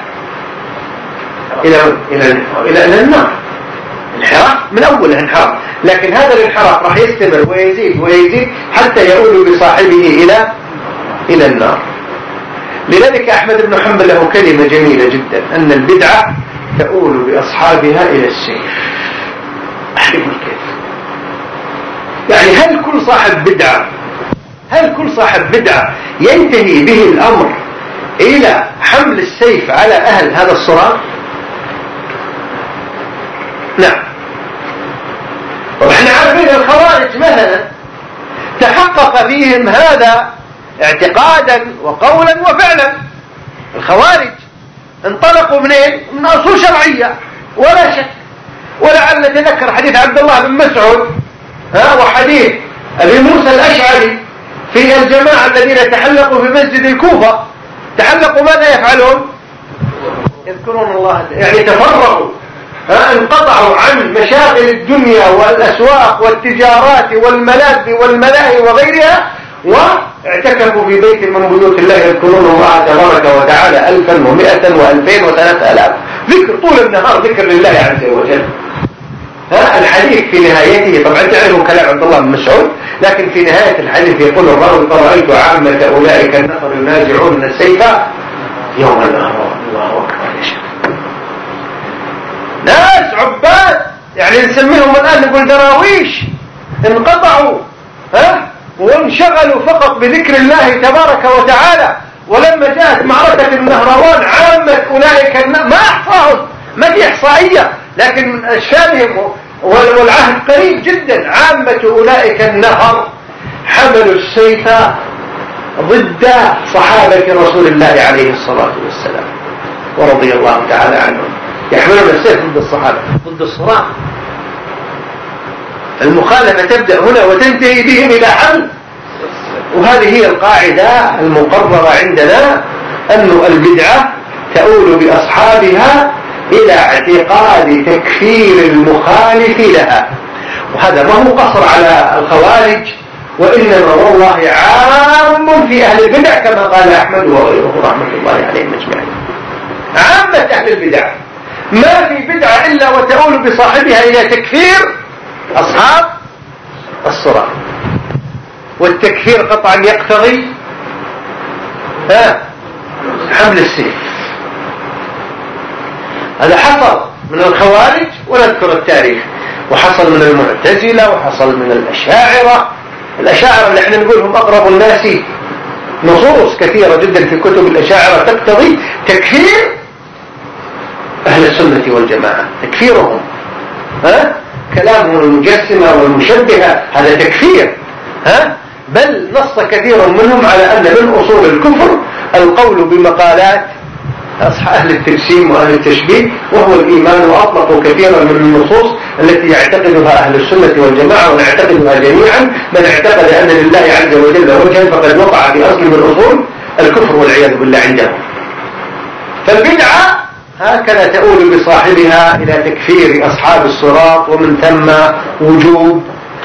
إلى النار. انحراف من أوله انحراف، لكن هذا الانحراف راح يستمر ويزيد حتى يؤول بصاحبه إلى النار. لذلك أحمد بن حنبل له كلمة جميلة جدا، أن البدعة تؤول بأصحابها إلى السيف. أحرم الكيف، يعني هل كل صاحب بدعة ينتهي به الأمر إلى حمل السيف على أهل هذا الصراط؟ نعم. ونحن عارفين الخوارج مثلا تحقق فيهم هذا اعتقادا وقولا وفعلا. الخوارج انطلقوا منين؟ من أصول شرعية ولا شك. ولعل نتذكر حديث عبد الله بن مسعود وحديث أبي موسى الأشعري في الجماعة الذين تحلقوا في مسجد الكوفة. تحلقوا ماذا يفعلون؟ يذكرون الله، يعني تفرقوا، انقطعوا عن مشاغل الدنيا والأسواق والتجارات والملاذ والملاهي وغيرها، واعتكفوا في بيت من بيوت الله يذكرون الله تبارك وتعالى 1100 و2000 و3000 ذكر طول النهار، ذكر لله عز وجل. الحديث في نهايته طبعا تعرفوا كلام عبد الله بن مسعود، لكن في نهاية الحديث يقول الراوي: فرأيت عامة أولئك النفر ينازعون السيف يوم النهار. الله أكبر يا شيخ. ناس عباد، يعني نسميهم الآن نقول دراويش، انقطعوا وانشغلوا فقط بذكر الله تبارك وتعالى. ولما جاءت معركة النهروان عامة أولئك ما أحصاهم، ما في إحصائية، لكن من أشكالهم والعهد قريب جدا. عامة أولئك النهر حملوا السيف ضد صحابة رسول الله عليه الصلاة والسلام ورضي الله تعالى عنهم، يحملون السيف ضد الصحابة، ضد الصراع. المخالفة تبدأ هنا وتنتهي بهم إلى حل. وهذه هي القاعدة المقررة عندنا، أن البدعة تؤول بأصحابها إلى اعتقاد تكفير المخالف لها. وهذا ما هو قصر على الخوارج، وإنما والله عام في أهل البدع كما قال أحمد وغيره رحمة الله عليهم أجمعين. عامة أهل البدع ما في بدعة إلا وتؤول بصاحبها إلى تكفير أصحاب الصراط. والتكفير قطعا يقتضي حمل السيف. هذا حصل من الخوارج ونذكر التاريخ، وحصل من المعتزلة، وحصل من الأشاعرة اللي احنا نقولهم أقرب الناس. نصوص كثيرة جدا في كتب الأشاعرة تقتضي تكفير أهل السنة والجماعة، تكفيرهم. كلامهم المجسمة والمشبهة هذا تكفير. بل نص كثير منهم على أن من أصول الكفر القول بمقالات أهل التجسيم وأهل التشبيه وهو الإيمان، وأطلقوا كثيرا من النصوص التي يعتقدها أهل السنة والجماعة ونعتقدها جميعا. من اعتقد أن لله عز وجل وجها فقد وقع في أصل من أصول الكفر والعياذ بالله عندهم. فالبدعة هكذا تؤول بصاحبها إلى تكفير أصحاب الصراط، ومن ثم وجوب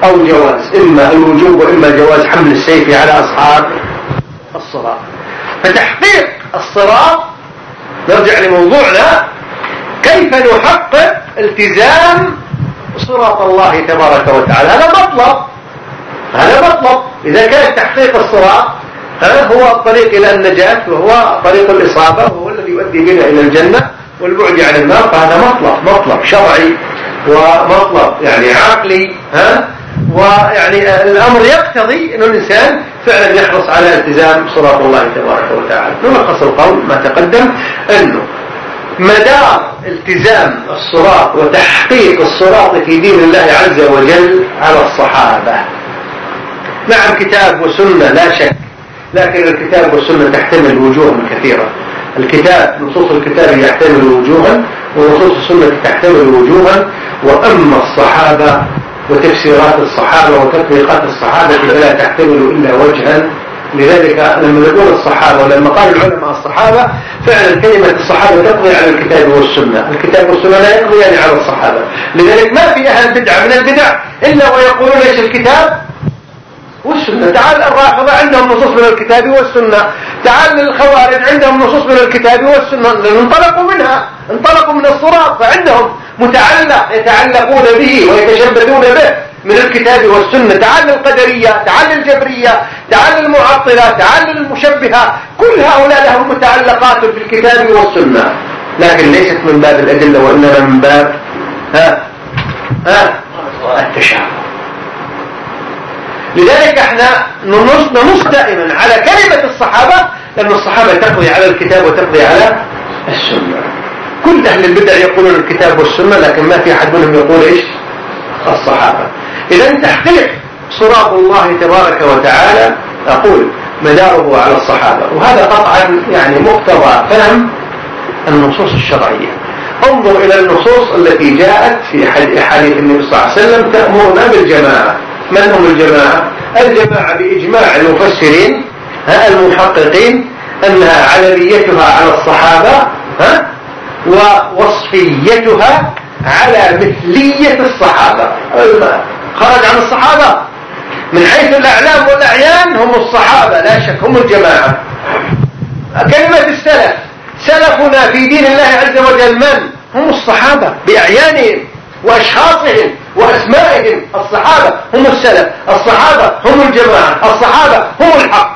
أو جواز، إما الوجوب وإما جواز حمل السيف على أصحاب الصراط. فتحقيق الصراط، نرجع لموضوعنا، كيف نحقق التزام صراط الله تبارك وتعالى؟ هذا مطلب. إذا كان تحقيق الصراط هو الطريق إلى النجاة وهو طريق الإصابة وهو الذي يؤدي بنا إلى الجنة والبعد عن النار، فهذا مطلب شرعي ومطلب يعني عقلي، ويعني الأمر يقتضي أن الإنسان فعلا يحرص على التزام صراط الله تبارك وتعالى. نلخص القول ما تقدم، أنه مدار التزام الصراط وتحقيق الصراط في دين الله عز وجل على الصحابة. نعم كتاب وسنة لا شك، لكن الكتاب والسنة تحتمل وجوها كثيرة. نصوص الكتاب يحتمل وجوها، ونصوص السنة تحتمل وجوها، وأما الصحابة وتفسيرات الصحابة وتطبيقات الصحابة فلا تحتمل إلا وجها. لذلك لما نقول الصحابة ولما قال العلماء الصحابة، فعلا كلمة الصحابة تقضي على الكتاب والسنة. الكتاب والسنة لا يقضيان على الصحابة. لذلك ما في أهل بدعة من البدع إلا ويقولون ليش الكتاب والسنة. تعال الرافضة عندهم نصوص من الكتاب والسنة، تعال الخوارج عندهم نصوص من الكتاب والسنة، انطلقوا من الصراط، فعندهم متعلق يتعلقون به ويتشبثون به من الكتاب والسنة. تعال القدرية، تعال الجبرية، تعال المعطلة، تعال المشبهة، كل هؤلاء لهم متعلقات في الكتاب والسنة، لكن ليست من باب الأدلة وإنما من باب التشابه. لذلك احنا ننص دائما على كلمة الصحابة، لأن الصحابة تقضي على الكتاب وتقضي على السنة. كل أهل البدع يقولون الكتاب والسنة، لكن ما في أحد منهم يقول إيش؟ الصحابة. إذا تحقيق صراط الله تبارك وتعالى أقول مداره على الصحابة، وهذا قطعا يعني مقتضى فهم النصوص الشرعية. انظر إلى النصوص التي جاءت في حديث النبي صلى الله عليه وسلم تأمرنا بالجماعة. من هم الجماعة؟ الجماعة بإجماع المفسرين المحققين أنها علويتها على الصحابة ووصفيتها على مثلية الصحابة. خرج عن الصحابة من حيث الأعلام والأعيان هم الصحابة لا شك، هم الجماعة. كلمة السلف، سلفنا في دين الله عز وجل من؟ هم الصحابة بأعيانهم وأشخاصهم وأسمائهم. الصحابة هم السلف، الصحابة هم الجماعة، الصحابة هم الحق.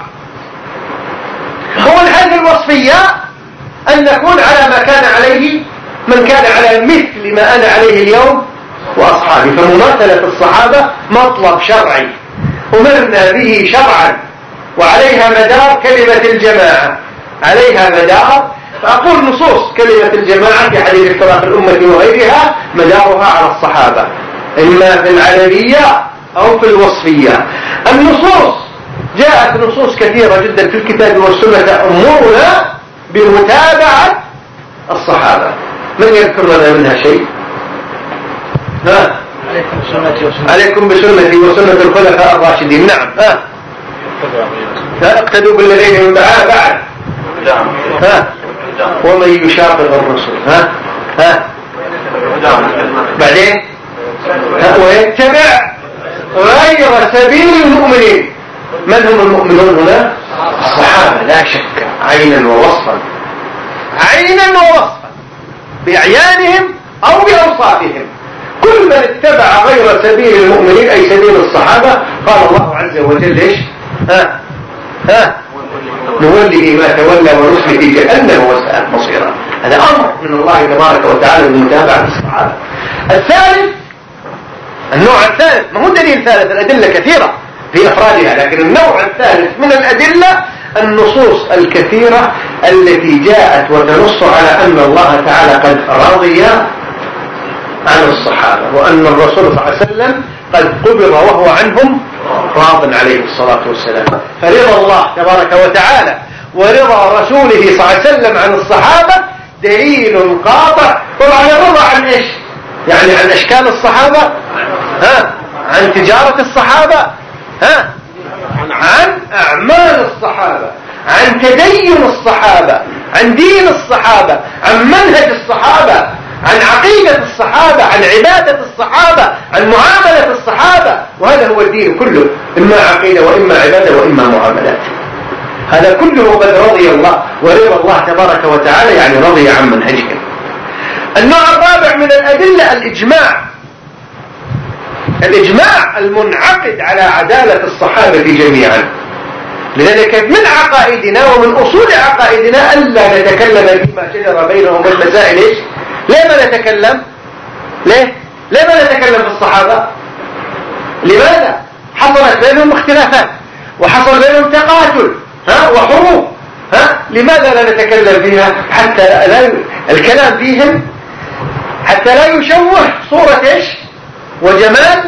ومن حيث الوصفية أن نكون على ما كان عليه من كان على مثل ما أنا عليه اليوم وأصحابي. فمماثلة الصحابة مطلب شرعي أمرنا به شرعا، وعليها مدار كلمة الجماعة، عليها مدار. فأقول نصوص كلمة الجماعة في حديث افتراق الأمة وغيرها مدارها على الصحابة، إما في العلوية أو في الوصفية. النصوص جاءت نصوص كثيرة جدا في الكتاب والسنة تأمرنا بمتابعة الصحابة. من يذكر لنا منها شيء؟ عليكم بسنتي وسنة الخلفاء الراشدين. نعم. اقتدوا بالذين من بعد. ومن يشاقق الرسول بعدين ويتبع غير سبيل المؤمنين. من هم المؤمنون هنا؟ الصحابة لا شك، عينا ووصفا، بأعيانهم أو بأوصافهم. كل من اتبع غير سبيل المؤمنين أي سبيل الصحابة قال الله عز وجل إيش؟ نوله ما تولى ونصله جهنم وساءت مصيرا. هذا أمر من الله تبارك وتعالى بمتابعة الصحابة. الثالث، النوع الثالث، ما هو دليل ثالث، الأدلة كثيرة في أفرادها، لكن النوع الثالث من الأدلة النصوص الكثيرة التي جاءت وتنص على أن الله تعالى قد رضي عن الصحابة، وأن الرسول صلى الله عليه وسلم قد قبض وهو عنهم راض عليه الصلاة والسلام. فرضا الله تبارك وتعالى ورضا رسوله صلى الله عليه وسلم عن الصحابة دليل قاطع. طبعا الرضا عن إيش؟ يعني عن أشكال الصحابة، عن تجارة الصحابة، عن أعمال الصحابة، عن تدين الصحابة، عن دين الصحابة، عن منهج الصحابة، عن عقيدة الصحابة، عن عبادة الصحابة، عن معاملة الصحابة. وهذا هو الدين كله، إما عقيدة وإما عبادة وإما معاملات. هذا كله قد رضي الله، ورضا الله تبارك وتعالى يعني رضي عن منهجهم. النوع الرابع من الأدلة الإجماع المنعقد على عدالة الصحابة جميعا. لذلك من عقائدنا ومن أصول عقائدنا ألا نتكلم فيما شجر بينهم والمسائل. إيش؟ ليه ما نتكلم؟ ليه ما نتكلم في الصحابة؟ لماذا؟ حصلت بينهم اختلافات وحصل بينهم تقاتل وحروب. لماذا لا نتكلم فيها حتى لا الكلام فيهم حتى لا يشوه صورة إيش وجمال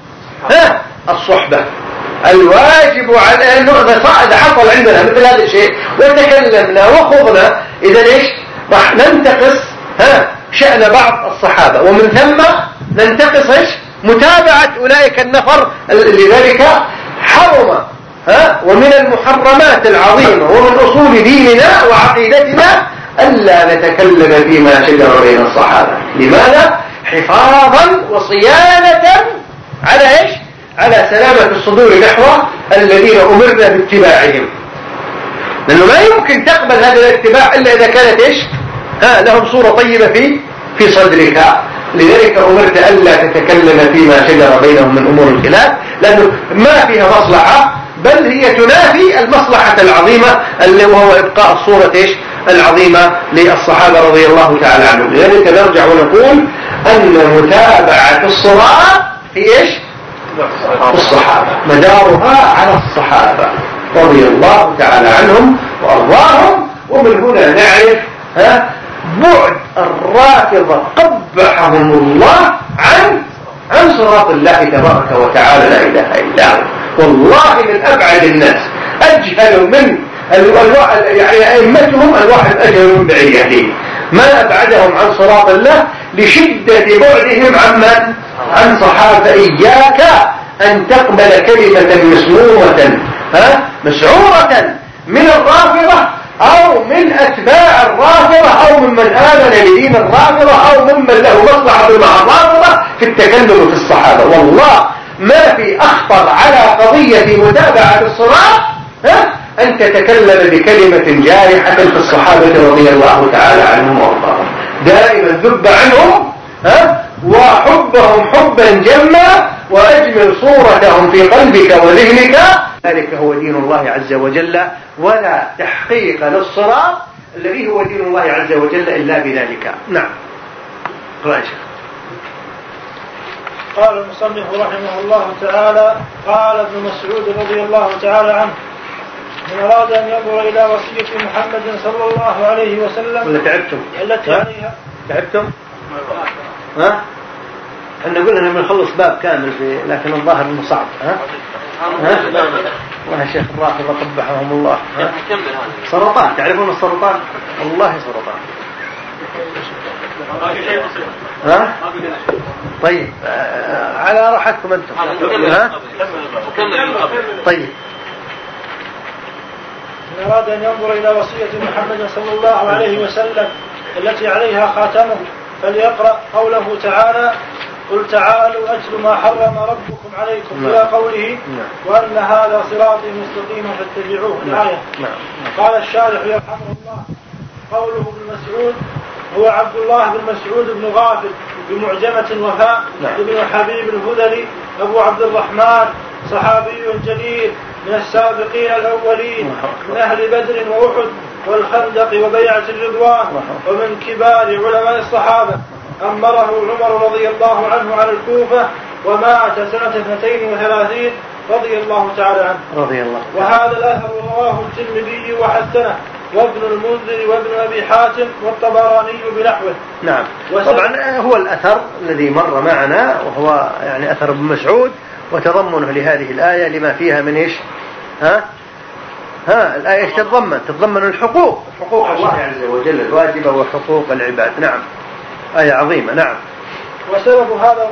الصحبة. الواجب على أنه إذا حصل عندنا مثل هذا الشيء وتكلمنا وخضنا، إذا إيش راح ننتقص شأن بعض الصحابة، ومن ثم ننتقص إيش متابعة أولئك النفر. لذلك حرم ومن المحرمات العظيمة ومن أصول ديننا وعقيدتنا ألا نتكلم فيما شجر بين الصحابة. لماذا؟ حفاظا وصيانة على إيش؟ على سلامة الصدور نحو الذين أمرنا باتباعهم. لأنه ما يمكن تقبل هذا الاتباع إلا إذا كانت إيش لهم صورة طيبة في صدرك. لذلك أمرت ألا تتكلم فيما شجر بينهم من أمور الخلاف، لأنه ما فيها مصلحة، بل هي تنافي المصلحة العظيمة اللي وهو إبقاء الصورة إيش العظيمة للصحابة رضي الله تعالى عنهم. لذلك نرجع ونقول أن متابعة الصراط في إيش الصحابة، مدارها على الصحابة رضي الله تعالى عنهم وأرضاهم. ومن هنا نعرف بعد الرافضة قبحهم الله عن صراط الله تبارك وتعالى لا إله إلا هو. والله من أبعد الناس، أجهل من يعني أئمتهم الواحد أجهل من بعيده، ما أبعدهم عن صراط الله لشدة بعدهم عن صحابة. إياك أن تقبل كلمة مسمومة مسعورة من الرافضة أو من أتباع الرافضة أو ممن آمن بدين الرافضة أو ممن له مصلحة مع الرافضة في التكلم في الصحابة. والله ما في أخطر على قضية متابعة الصراط أن تتكلم بكلمة جارحة في الصحابة رضي الله تعالى عنهم وارضاهم. دائما ذب عنهم وحبهم حبا جما، وأجمل صورتهم في قلبك وذهنك. ذلك هو دين الله عز وجل، ولا تحقيق للصراط الذي هو دين الله عز وجل إلا بذلك. نعم. قال المصنف رحمه الله تعالى: قال ابن مسعود رضي الله تعالى عنه: من أراد أن ينظر إلى وصية محمد صلى الله عليه وسلم. ولا تعبتم؟ التي عليها. تعبتم؟ احنا قلنا انه بنخلص باب كامل لكن الظاهر انه صعب. والله يا شيخ الرافضة قبحهم الله. سرطان، تعرفون السرطان؟ والله سرطان. طيب على راحتكم انتم. طيب. من أراد أن ينظر إلى وصية محمد صلى الله عليه وسلم التي عليها خاتمه فليقرأ قوله تعالى: قل تعالوا أتل ما حرم ربكم عليكم، إلى قوله: وأن هذا صراطي مستقيما فاتبعوه. الآية. قال الشارح يرحمه الله: قوله ابن مسعود هو عبد الله بن مسعود بن غافل بمعجمة وفاء ابن حبيب الهذلي أبو عبد الرحمن، صحابي جليل من السابقين الأولين من أهل بدر وأحد والخندق وبيعة الرضوان، ومن كبار علماء الصحابة. أمره عمر رضي الله عنه على الكوفة، ومات سنة 32 رضي الله تعالى عنه. رضي الله. وهذا الأثر رواه الترمذي وحسنه وابن المنذر وابن أبي حاتم والطبراني بنحوه. نعم. طبعا هو الأثر الذي مر معنا، وهو يعني أثر ابن مسعود، وتضمنه لهذه الآية لما فيها من إيش؟ الآية تتضمن الحقوق، حقوق الله عز وجل الواجبة وحقوق العباد. نعم. آية عظيمة. نعم. وسبب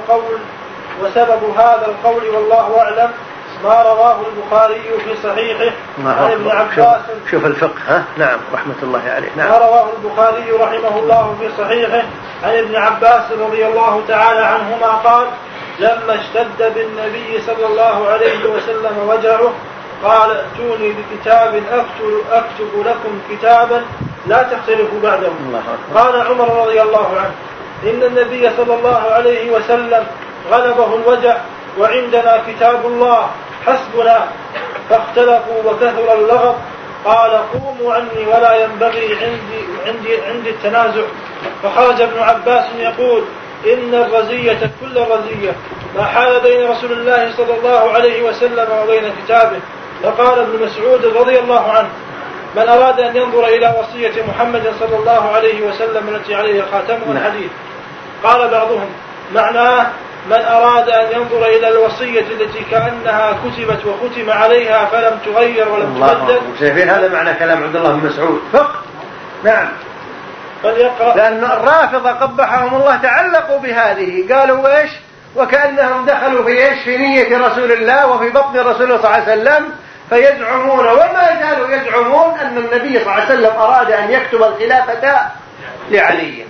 هذا القول والله أعلم ما رواه البخاري في صحيحه عن ابن عباس. شوف الفقه. نعم. رحمة الله عليه. نعم. ما رواه البخاري رحمه الله في صحيحه عن ابن عباس رضي الله تعالى عنهما قال لما اشتد بالنبي صلى الله عليه وسلم وجعه قال ائتوني بكتاب أكتب لكم كتابا لا تختلفوا بعده. قال عمر رضي الله عنه إن النبي صلى الله عليه وسلم غلبه الوجع وعندنا كتاب الله حسبنا، فاختلفوا وكثر اللغط. قال قوموا عني ولا ينبغي عندي التنازع. فخرج ابن عباس يقول إن الرزية كل الرزية ما حال بين رسول الله صلى الله عليه وسلم وبين كتابه. فقال ابن مسعود رضي الله عنه من أراد أن ينظر إلى وصية محمد صلى الله عليه وسلم التي عليها خاتمه الحديث. قال بعضهم معناه من أراد أن ينظر إلى الوصية التي كأنها كتبت وختم عليها فلم تغير ولم تبدل. شايفين هذا معنى كلام عبد الله بن مسعود فقط. نعم. لأن الرافضة قبحهم الله تعلقوا بهذه، قالوا إيش وكأنهم دخلوا في إيش في نية رسول الله وفي بطن رسول الله صلى الله عليه وسلم، فيزعمون وما زالوا يزعمون أن النبي صلى الله عليه وسلم أراد أن يكتب الخلافة لعلي.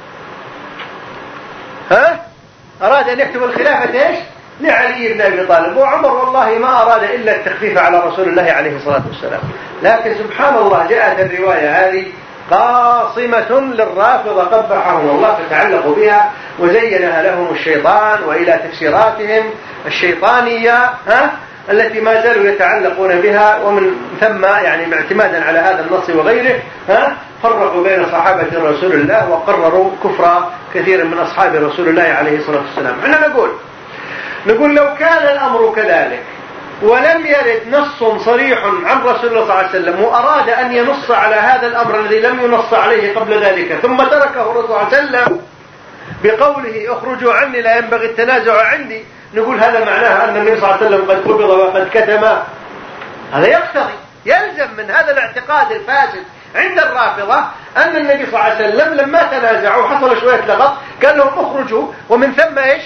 أراد أن يكتب الخلافة إيش لعلي بن أبي طالب، وعمر والله ما أراد إلا التخفيف على رسول الله عليه الصلاة والسلام. لكن سبحان الله جاءت الرواية هذه قاصمة للرافضة قبحهم الله تتعلق بها وزينها لهم الشيطان وإلى تفسيراتهم الشيطانية التي ما زالوا يتعلقون بها، ومن ثم يعني اعتمادا على هذا النص وغيره فرقوا بين صحابة رسول الله وقرروا كفر كثير من أصحاب رسول الله عليه الصلاة والسلام. احنا نقول لو كان الأمر كذلك ولم يرد نص صريح عن رسول الله صلى الله عليه وسلم وأراد أن ينص على هذا الأمر الذي لم ينص عليه قبل ذلك ثم تركه الرسول صلى الله عليه وسلم بقوله اخرجوا عني لا ينبغي التنازع عندي، نقول هذا معناه أن النبي صلى الله عليه وسلم قد قبض وقد كتم. هذا يقتضي يلزم من هذا الاعتقاد الفاسد عند الرافضة أن النبي صلى الله عليه وسلم لما تنازعوا وحصل شوية لغط قال لهم اخرجوا، ومن ثم إيش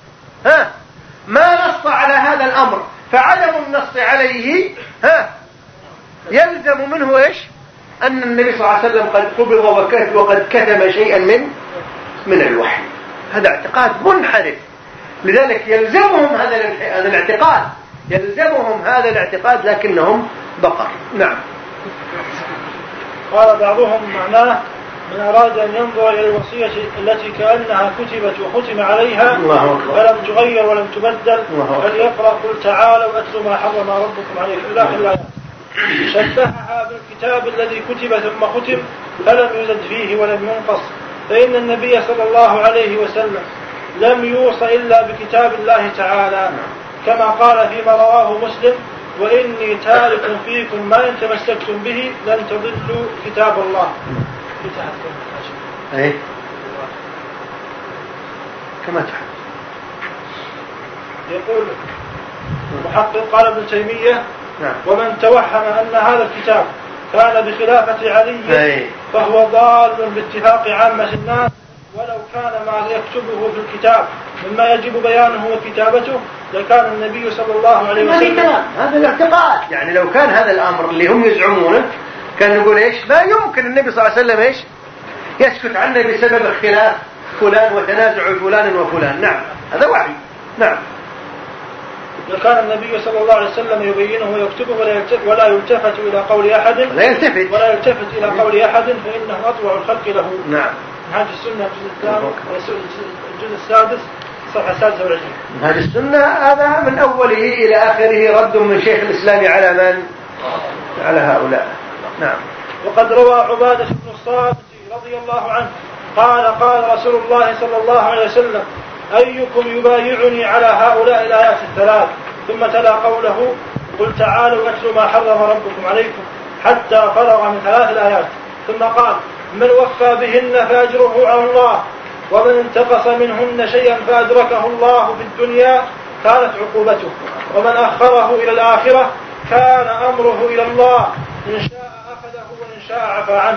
ما نص على هذا الأمر، فعدم النص عليه يلزم منه إيش أن النبي صلى الله عليه وسلم قد قبض وقد كتم شيئا من الوحي. هذا اعتقاد منحرف، لذلك يلزمهم هذا الاعتقاد لكنهم بقر. نعم. قال بعضهم معناه من أراد أن ينظر إلى الوصية التي كأنها كتبت وختم عليها فلم تغير ولم تبدل فليقرأ قل تعالوا أتلوا ما حرم ربكم عليكم إلى آخر الآيات. شبهها بالكتاب الذي كتب ثم ختم فلم يزد فيه ولم ينقص، فإن النبي صلى الله عليه وسلم لم يوص إلا بكتاب الله تعالى كما قال فيما رواه مسلم وإني تارك فيكم ما إن تمسكتم به لن تضلوا كتاب الله. كما تحب. يقول محقق قال ابن تيمية ومن توهم أن هذا الكتاب كان بخلافة علي فهو ضال باتفاق عامة الناس، ولو كان ما يكتبه في الكتاب مما يجب بيانه وكتابته لكان النبي صلى الله عليه وسلم. هذا الاعتقاد يعني لو كان هذا الأمر اللي هم يزعمونه كان نقول إيش ما يمكن النبي صلى الله عليه وسلم إيش يسكت عنه بسبب اختلاف فلان وتنازع فلان وفلان. نعم هذا وحي. نعم. لكان النبي صلى الله عليه وسلم يبينه ويكتبه ولا يلتفت إلى قول أحد إلى قول أحد فإنه أطوع الخلق له. نعم. منهاج السنة الجزء السادس صفحة 26. منهاج السنة هذا من أوله إلى آخره رد من شيخ الإسلام على من؟ على هؤلاء. نعم. وقد روى عبادة بن الصامت رضي الله عنه قال رسول الله صلى الله عليه وسلم أيكم يبايعني على هؤلاء الآيات الثلاث، ثم تلا قوله قل تعالوا أتلوا ما حرم ربكم عليكم حتى فرغ من 3 الآيات، ثم قال من وفى بهن فأجره على الله ومن انتقص منهن شيئا فأدركه الله في الدنيا كانت عقوبته، ومن أخره إلى الآخرة كان أمره إلى الله إن شاء أخذه وإن شاء عفى عنه.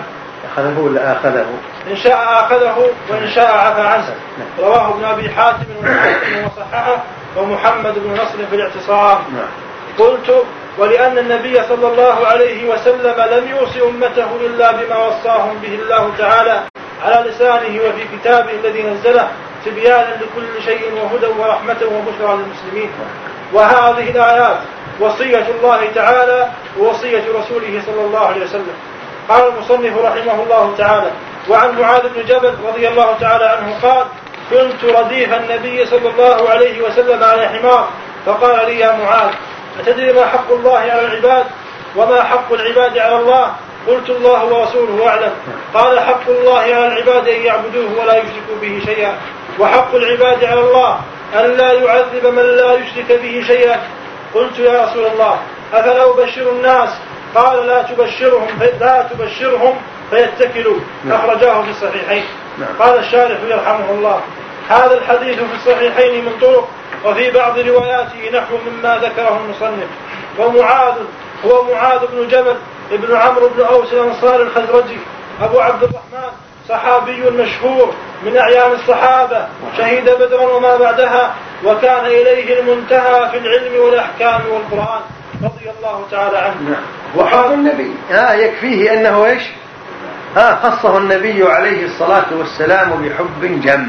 إن شاء أخذه وإن شاء عفى عنه. رواه ابن أبي حاتم وصححه ومحمد بن نصر في الاعتصام. قلت ولأن النبي صلى الله عليه وسلم لم يوصي أمته إلا بما وصاهم به الله تعالى على لسانه وفي كتابه الذي نزله تبيانا لكل شيء وهدى ورحمة وبشرى للمسلمين. وهذه الآيات وصية الله تعالى ووصية رسوله صلى الله عليه وسلم. قال المصنف رحمه الله تعالى: وعن معاذ بن جبل رضي الله تعالى عنه قال: كنت رديف النبي صلى الله عليه وسلم على حمار فقال لي: يا معاذ، أتدري ما حق الله على العباد وما حق العباد على الله؟ قلت: الله ورسوله أعلم. قال: حق الله على العباد أن يعبدوه ولا يشركوا به شيئا، وحق العباد على الله أن لا يعذب من لا يشرك به شيئا. قلت: يا رسول الله، أفلا أبشر الناس؟ قال: لا تبشرهم فيتكلوا. أخرجاه في الصحيحين. قال الشارح يرحمه الله: هذا الحديث في الصحيحين من طرق، وفي بعض رواياته نحو مما ذكره المصنف. ومعاذ هو معاذ بن جبل ابن عمرو بن أوس الأنصاري الخزرجي أبو عبد الرحمن، صحابي مشهور من أعيان الصحابة، شهد بدرا وما بعدها، وكان إليه المنتهى في العلم والأحكام والقرآن، رضي الله تعالى عنه. وحق النبي يكفيه أنه إيش؟ خصه النبي عليه الصلاة والسلام بحب جم،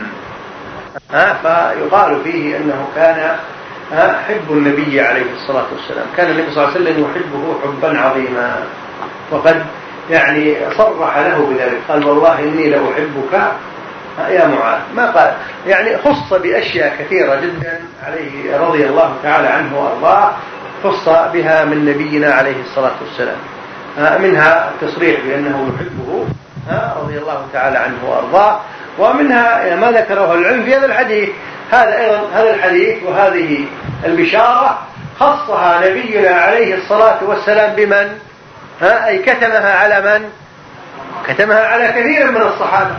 فيقال فيه أنه كان حب النبي عليه الصلاة والسلام، كان النبي صلى الله عليه وسلم يحبه حبا عظيما، وقد يعني صرح له بذلك، قال: والله إني لأحبك يا معاذ. ما قال يعني خص بأشياء كثيرة جدا عليه رضي الله تعالى عنه وأرضاه، خص بها من نبينا عليه الصلاة والسلام، منها التصريح بأنه يحبه رضي الله تعالى عنه وأرضاه، ومنها ما ذكره العلم في هذا الحديث. هذا أيضا هذا الحديث وهذه البشارة خصها نبينا عليه الصلاة والسلام بمن؟ أي كتمها على من؟ كتمها على كثير من الصحابة،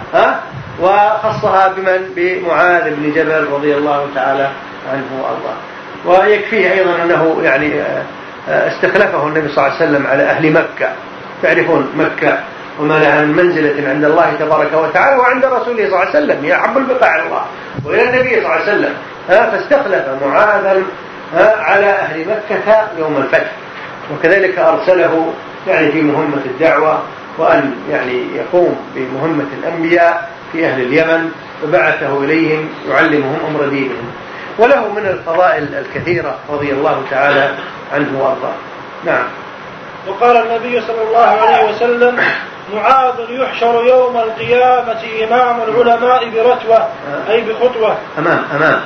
وخصها بمن؟ بمعاذ بن جبل رضي الله تعالى عنه وأرضاه. ويكفيه أيضا أنه يعني استخلفه النبي صلى الله عليه وسلم على أهل مكة. تعرفون مكة وما لها من منزلة عند الله تبارك وتعالى وعند رسوله صلى الله عليه وسلم، هي أحب البقاع على الله وإلى النبي صلى الله عليه وسلم، فاستخلف معاذا على أهل مكة يوم الفتح، وكذلك أرسله يعني في مهمة الدعوة، وأن يعني يقوم بمهمة الأنبياء في أهل اليمن، وبعثه إليهم يعلمهم أمر دينهم، وله من الفضائل الكثيرة رضي الله تعالى عنه وأرضاه. نعم. وقال النبي صلى الله عليه وسلم: معاذ يحشر يوم القيامة إمام العلماء برتوة، أي بخطوة. أمام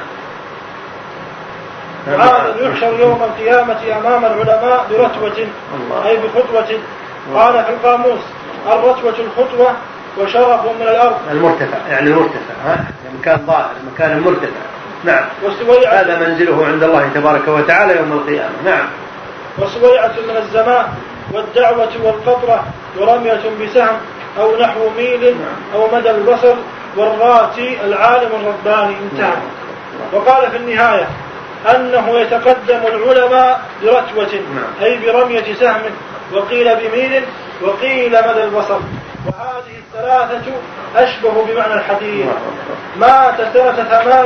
معاذ يحشر يوم القيامة أمام العلماء برتوة، أي بخطوة. قال في القاموس: الرتوة الخطوة، وشرف من الأرض، المرتفع، يعني المرتفع، مكان ظاهر، مكان مرتفع. نعم. هذا منزله عند الله تبارك وتعالى يوم القيامة. نعم. وسويعة من الزمان، والدعوة والقطرة، ورمية بسهم أو نحو ميل أو مدى البصر، والراتي العالم الرباني. انتهى. وقال في النهاية أنه يتقدم العلماء برتوة، أي برمية سهم، وقيل بميل، وقيل مدى البصر. وهذه الثلاثة أشبه بمعنى الحديث. مات سنة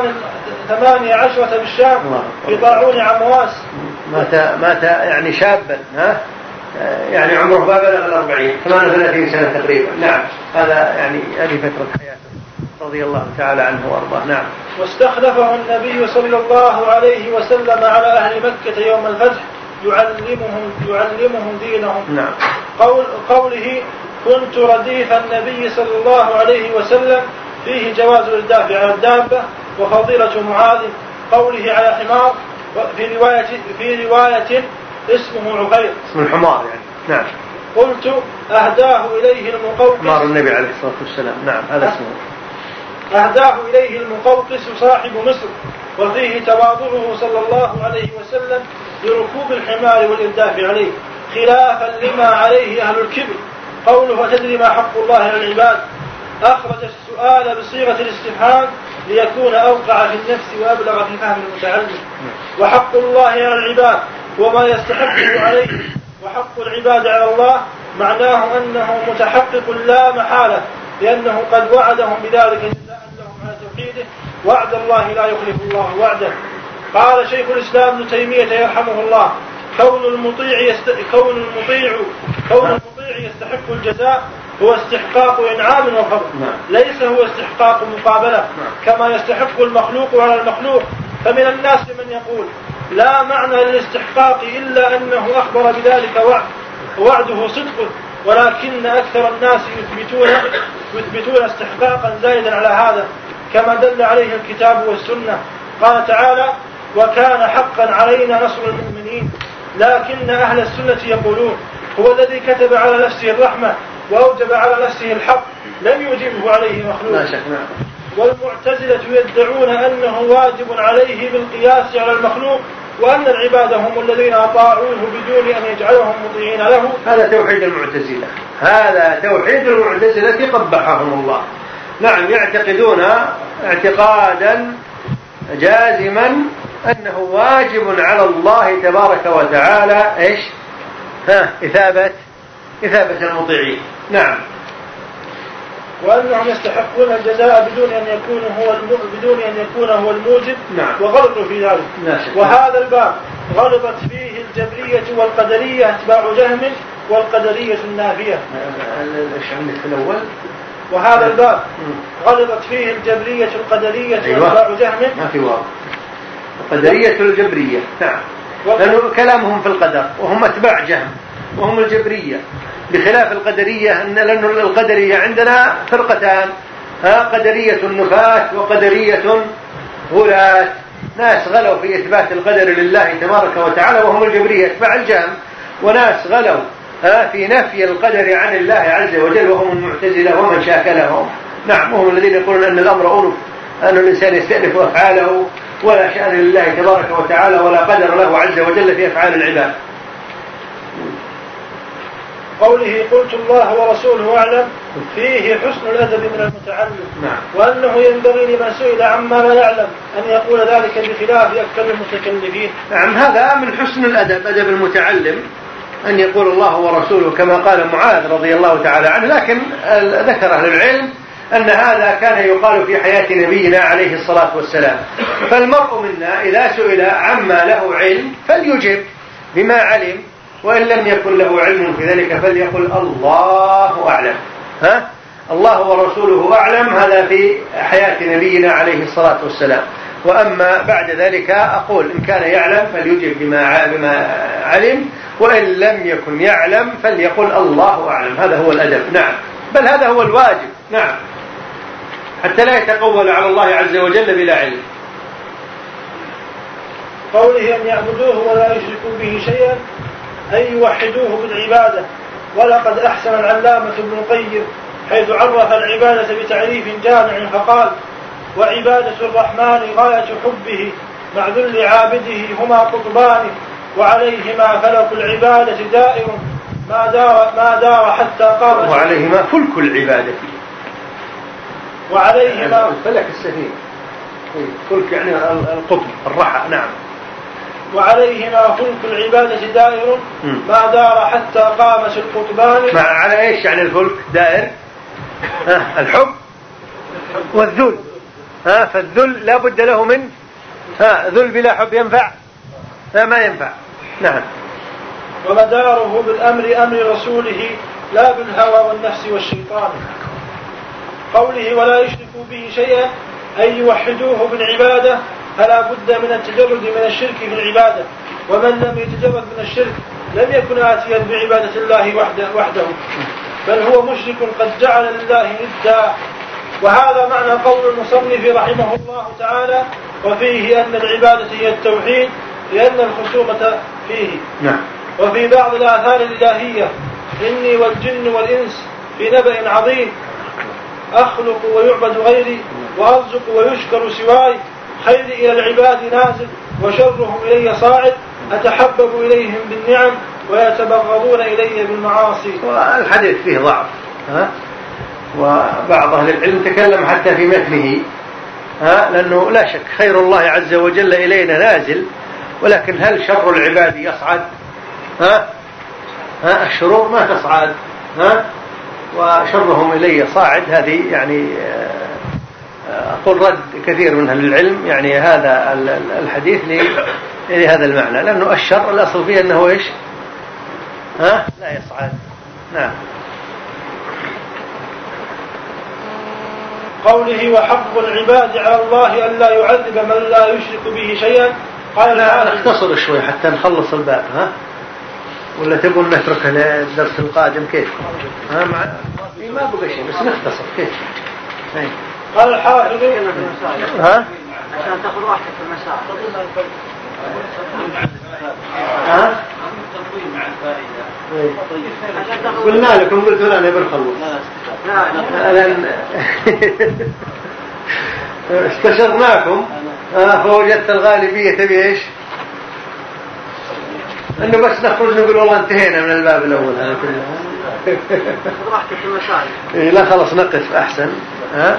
18 بالشام في طاعون عمواس. مات يعني شابا، يعني عمره ما بلغ 40، 38 سنة تقريبا. نعم. هذا يعني هذه فترة حياته رضي الله تعالى عنه وارضاه. نعم. واستخلفه النبي صلى الله عليه وسلم على أهل مكة يوم الفتح يعلمهم دينهم. نعم. قوله: كنت رديف النبي صلى الله عليه وسلم، فيه جواز الرداف على الدابة، وفضيلة معاذ. قوله على حمار، في رواية اسمه عقير، اسم الحمار يعني. نعم. قلت: أهداه إليه المقوقس، حمار النبي عليه الصلاة والسلام. نعم، هذا اسمه. أهداه إليه المقوقس صاحب مصر، وفيه تواضعه صلى الله عليه وسلم لركوب الحمار والإرداف عليه، خلافا لما عليه أهل الكبر. قوله: وتدري ما حق الله على العباد، أخرج السؤال بصيغة الاستفهام ليكون أوقع في النفس وأبلغ في فهم المتعلم. وحق الله على العباد وما يستحقه عليه، وحق العباد على الله معناه أنه متحقق لا محالة، لأنه قد وعدهم بذلك جزاء لهم على توحيده، وعد الله لا يخلف الله وعده. قال شيخ الإسلام ابن تيمية يرحمه الله: كون المطيع يستحق الجزاء هو استحقاق إنعام وفضل، ليس هو استحقاق مقابلة كما يستحق المخلوق على المخلوق. فمن الناس من يقول لا معنى للاستحقاق إلا أنه أخبر بذلك وعده صدق، ولكن أكثر الناس يثبتون استحقاقا زائدا على هذا كما دل عليه الكتاب والسنة. قال تعالى: وكان حقا علينا نصر المؤمنين. لكن أهل السنة يقولون هو الذي كتب على نفسه الرحمة وأوجب على نفسه الحق لم يوجبه عليه مخلوق. والمعتزلة يدعون أنه واجب عليه بالقياس على المخلوق، وأن العباد هم الذين أطاعوه بدون أن يجعلهم مطيعين له. هذا توحيد المعتزلة، هذا توحيد المعتزلة قبحهم الله. نعم، يعتقدون اعتقادا جازما أنه واجب على الله تبارك وتعالى إيش؟ إثابة المطيعين. نعم. وأنهم يستحقون الجزاء بدون أن يكون هو الموجب. نعم. وغلطوا في ذلك. وهذا الباب غلطت فيه الجبرية والقدرية اتباع جهم والقدرية النافية. وهذا الباب غلطت فيه الجبرية القدرية اتباع جهم. ما في واو. القدرية الجبرية. نعم. لأنه كلامهم في القدر وهم اتباع جهم وهم الجبرية، بخلاف القدرية. لأن القدرية عندنا فرقتان، قدرية النفاة وقدرية غلاة، ناس غلوا في إثبات القدر لله تبارك وتعالى وهم الجبرية اتباع الجهم، وناس غلوا في نفي القدر عن الله عز وجل وهم المعتزلة ومن شاكلهم. نعم، وهم الذين يقولون أن الأمر أنف، أن الإنسان يستأنف أفعاله ولا شأن لله تبارك وتعالى ولا قدر له عز وجل في أفعال العباد. قوله قلت الله ورسوله أعلم فيه حسن الأدب من المتعلم. نعم. وأنه ينبغي لمن سئل عما لا يعلم أن يقول ذلك بخلاف أكثر المتكلفين. نعم، هذا من حسن الأدب، أدب المتعلم أن يقول الله ورسوله كما قال معاذ رضي الله تعالى عنه. لكن ذكر أهل العلم أن هذا كان يقال في حياة نبينا عليه الصلاة والسلام. فالمرء منا إذا سئل عما له علم فليجب بما علم، وإن لم يكن له علم في ذلك فليقل الله أعلم. الله ورسوله أعلم، هذا في حياة نبينا عليه الصلاة والسلام. وأما بعد ذلك أقول إن كان يعلم فليجب بما علم، وإن لم يكن يعلم فليقل الله أعلم. هذا هو الأدب. نعم، بل هذا هو الواجب. نعم، حتى لا يتقول على الله عز وجل بلا علم. قوله أن يعبدوه ولا يشركوا به شيئا أي يوحدوه بالعبادة. ولقد أحسن العلامة ابن القيم حيث عرف العبادة بتعريف جامع فقال: وعبادة الرحمن غاية حبه مع ذل عابده هما قطبان، وعليهما فلك العبادة دائر ما دار حتى قام. وعليهما فلك العبادة، وعليهما فلك السفينة، فلك يعني القطب الرحى. نعم. وعليهما فلك العبادة دائر ما دار حتى قامت القطبان. على ايش يعني الفلك دائر؟ الحب والذل. فالذل لا بد له من ذل بلا حب ينفع؟ ما ينفع. نعم. ومداره بالأمر أمر رسوله لا بالهوى والنفس والشيطان. قوله ولا يشركوا به شيئا أي يوحدوه بالعبادة، فلا بد من التجرد من الشرك في العبادة، ومن لم يتجرد من الشرك لم يكن آتيا بعبادة الله وحده بل هو مشرك قد جعل لله ندا. وهذا معنى قول المصنف رحمه الله تعالى: وفيه أن العبادة هي التوحيد لأن الخصومة فيه. نعم. وفي بعض الآثار الإلهية: إني والجن والإنس في نبأ عظيم، أخلق ويعبد غيري وأرزق ويشكر سواي، خيري إلى العباد نازل وشرهم إلي صاعد، أتحبب إليهم بالنعم ويتبغضون إلي بالمعاصي. والحديث فيه ضعف، وبعض أهل العلم تكلم حتى في متنه، لأنه لا شك خير الله عز وجل إلينا نازل، ولكن هل شر العباد يصعد؟ الشرور ما تصعد، وشرهم إلي صاعد. هذه يعني أقول رد كثير من أهل العلم يعني هذا الحديث لهذا المعنى، لأنه الشر الأصل فيه أنه إيش؟ لا يصعد. نعم. قوله وحق العباد على الله ألا يعذب من لا يشرك به شيئا. قال لا نختصر شوي حتى نخلص الباب، ها؟ ولا تبون نتركه للدرس القادم كيف؟ ها ما بقى شيء بس نختصر كيف؟ قال الحافظ ها؟ عشان تاخذ راحتك في المساء. ها؟ قلنا لكم قلتوا لنا بنخلص. استشرناكم فوجدت الغالبية تبي ايش؟ انه بس نخرج نقول والله انتهينا من الباب الاول. راحتك في المساء. لا خلص نقف احسن. ها؟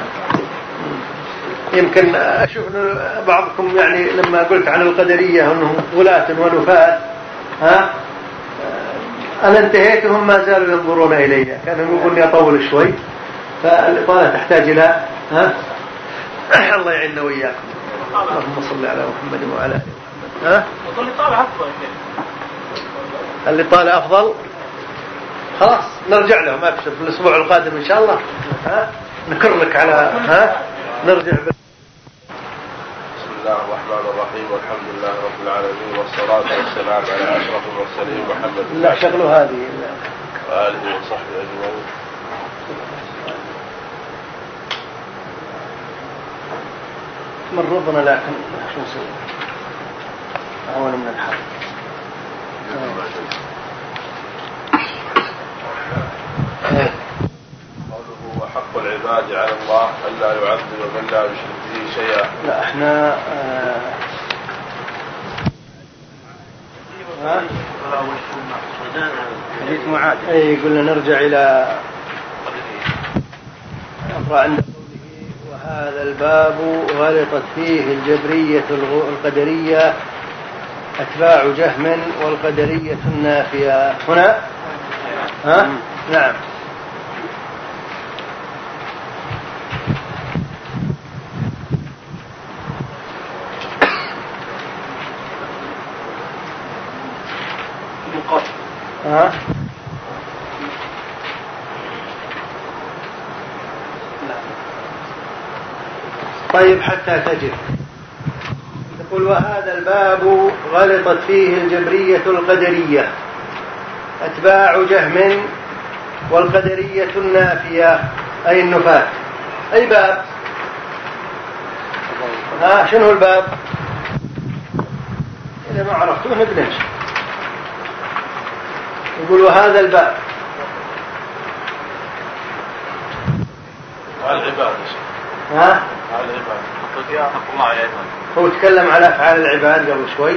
يمكن اشوف بعضكم يعني لما قلت عن القدرية انهم غلاة ونفاة، ها؟ أنا انتهيت وهم ما زالوا ينظرون إلي، كانوا يقولون أطول شوي، فالإطالة تحتاج إلى الله يعيننا وإياكم. اللهم صل على محمد وعلى آله محمد. ها؟ الإطالة أفضل. الإطالة أفضل. خلاص نرجع لهم أبشر في الأسبوع القادم إن شاء الله. ها؟ نكر لك على نرجع بسم الله الرحمن الرحيم والحمد لله رب العالمين والصلاة والسلام على أشرف المرسلين محمد لا شغلوا هذه وآله وصحبه أجمعين. مرضنا لكن شو نسوي؟ أول من الحال. قوله وحق العباد على الله ألا يعذب من لا يشرك به شيئا. لا احنا حديث معاذ قلنا نرجع إلى أقرأ عند قوله وهذا الباب غلطت فيه الجبرية القدرية أتباع جهم والقدرية النافية. هنا ها؟ نعم. ها؟ طيب حتى تجد يقول وهذا الباب غلطت فيه الجبرية القدرية أتباع جهم والقدرية النافية أي النفاة. أي باب؟ شنو الباب؟ إذا ما عرفتوه نبنمشي. يقول وهذا الباب على العباد. ها؟ على العباد. حق الله على العباد. هو تكلم على أفعال العباد قبل شوي.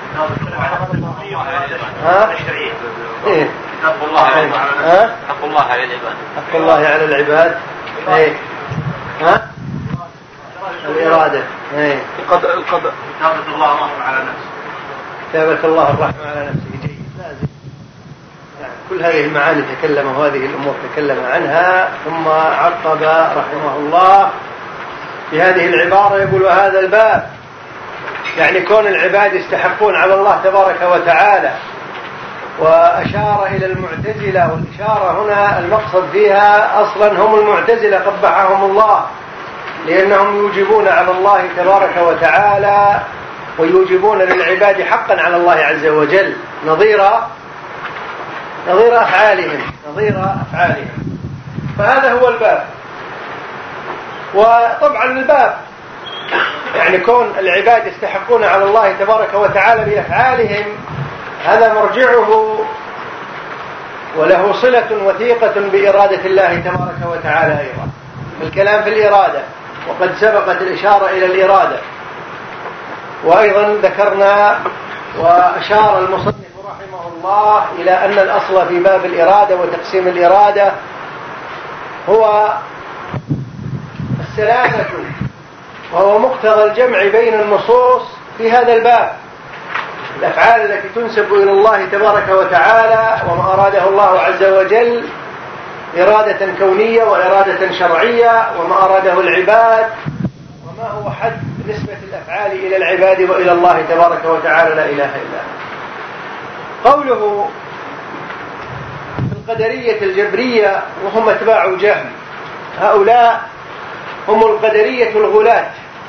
ها؟ إيه؟ حق الله على العباد. حق الله على العباد. حق الله على العباد. إيه؟ ها؟ الإرادة. إيه؟ القدر. كتابة الله الرحمة على نفسه. كتابة الله الرحمة على نفسه. جيد. لازم. كل هذه المعاني تكلم وهذه الأمور تكلم عنها ثم عقب رحمه الله بهذه العبارة يقول وهذا الباب يعني كون العباد يستحقون على الله تبارك وتعالى. وأشار إلى المعتزلة والإشارة هنا المقصد فيها أصلا هم المعتزلة قبحهم الله لأنهم يوجبون على الله تبارك وتعالى ويوجبون للعباد حقا على الله عز وجل نظير أفعالهم. فهذا هو الباب. وطبعا الباب يعني كون العباد يستحقون على الله تبارك وتعالى بأفعالهم هذا مرجعه وله صلة وثيقة بإرادة الله تبارك وتعالى أيضا. الكلام في الإرادة وقد سبقت الإشارة إلى الإرادة. وأيضا ذكرنا وأشار المصنف رحمه الله إلى أن الأصل في باب الإرادة وتقسيم الإرادة هو السلامة وهو مقتضى الجمع بين النصوص في هذا الباب. الأفعال التي تنسب إلى الله تبارك وتعالى وما أراده الله عز وجل إرادة كونية وإرادة شرعية وما أراده العباد وما هو حد نسبة الأفعال إلى العباد وإلى الله تبارك وتعالى لا إله إلا هو. قوله في القدرية الجبرية وهم أتباع جهم هؤلاء هم القدرية الغلاة.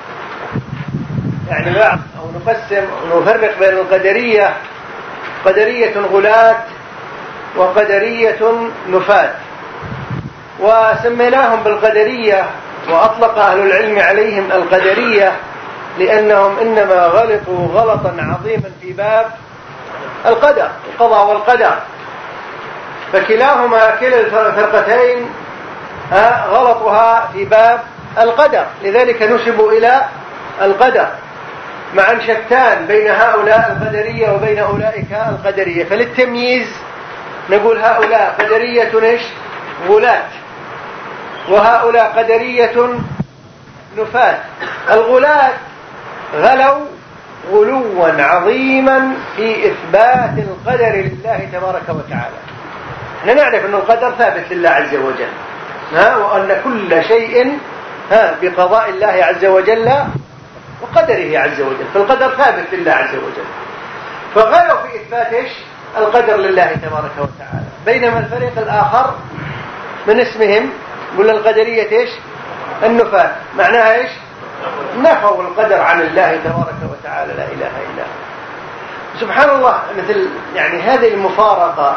يعني بعض أو نقسم ونفرق بين القدرية، قدرية غلاة وقدرية نفاة، وسميناهم بالقدرية، وأطلق أهل العلم عليهم القدرية لأنهم إنما غلطوا غلطا عظيما في باب القدر، القضاء والقدر. فكلاهما كلا الفرقتين غلطها في باب القدر، لذلك نسبوا إلى القدر، مع أن شتان بين هؤلاء القدرية وبين أولئك القدرية. فللتمييز نقول هؤلاء قدرية غلاة، وهؤلاء قدرية نفاة. الغلاة غلوا غلوا عظيما في إثبات القدر لله تبارك وتعالى. احنا نعرف أن القدر ثابت لله عز وجل، وأن كل شيء بقضاء الله عز وجل وقدره عز وجل، فالقدر ثابت لله عز وجل. فغلوا في إثبات القدر لله تبارك وتعالى. بينما الفريق الآخر من اسمهم قلنا القدرية النفاة، معناها نفوا القدر عن الله تبارك وتعالى، لا إله إلا هو. سبحان الله، مثل يعني هذه المفارقة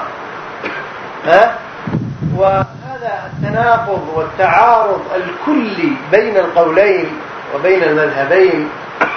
وهذا التناقض والتعارض الكلي بين القولين وبين المذهبين،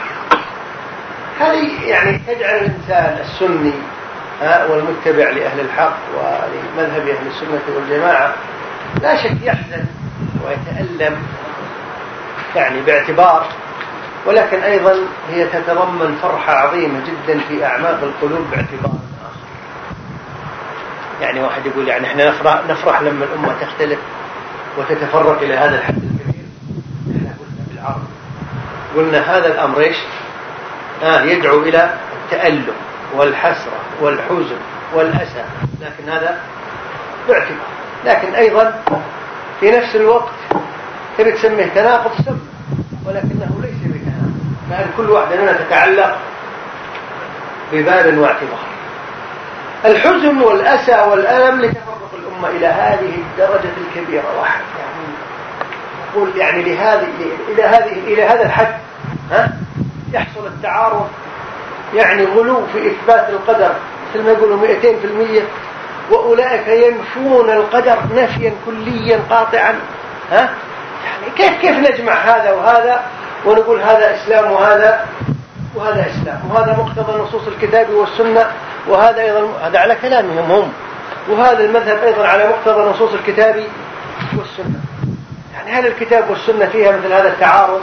هذه يعني تجعل الإنسان السني والمتبع لأهل الحق ولمذهب أهل السنة والجماعة لا شك يحزن ويتألم يعني باعتبار، ولكن أيضا هي تتضمن فرحة عظيمة جدا في أعماق القلوب باعتبار آخر. يعني واحد يقول يعني احنا نفرح لما الأمة تختلف وتتفرق إلى هذا الحد الكبير. احنا قلنا بالعرض، قلنا هذا الأمر يدعو إلى التألم والحسرة والحزن والأسى، لكن هذا باعتبار. لكن أيضا في نفس الوقت تبي تسميه تناقض سم، ولكنه ليس بتناقض، لأن كل واحدة منها تتعلق بباب واعتبار. الحزن والأسى والألم لتفرق الأمة إلى هذه الدرجة الكبيرة، واحد يعني يقول يعني إلى هذا الحد يحصل التعارض، يعني غلو في إثبات القدر مثل ما يقولوا 200%، وأولئك ينفون القدر نفيا كليا قاطعا. يعني كيف نجمع هذا وهذا ونقول هذا إسلام وهذا إسلام، وهذا مقتضى نصوص الكتاب والسنة، وهذا أيضا هذا على كلامهم هم، وهذا المذهب أيضا على مقتضى نصوص الكتاب والسنة. يعني هل الكتاب والسنة فيها مثل هذا التعارض؟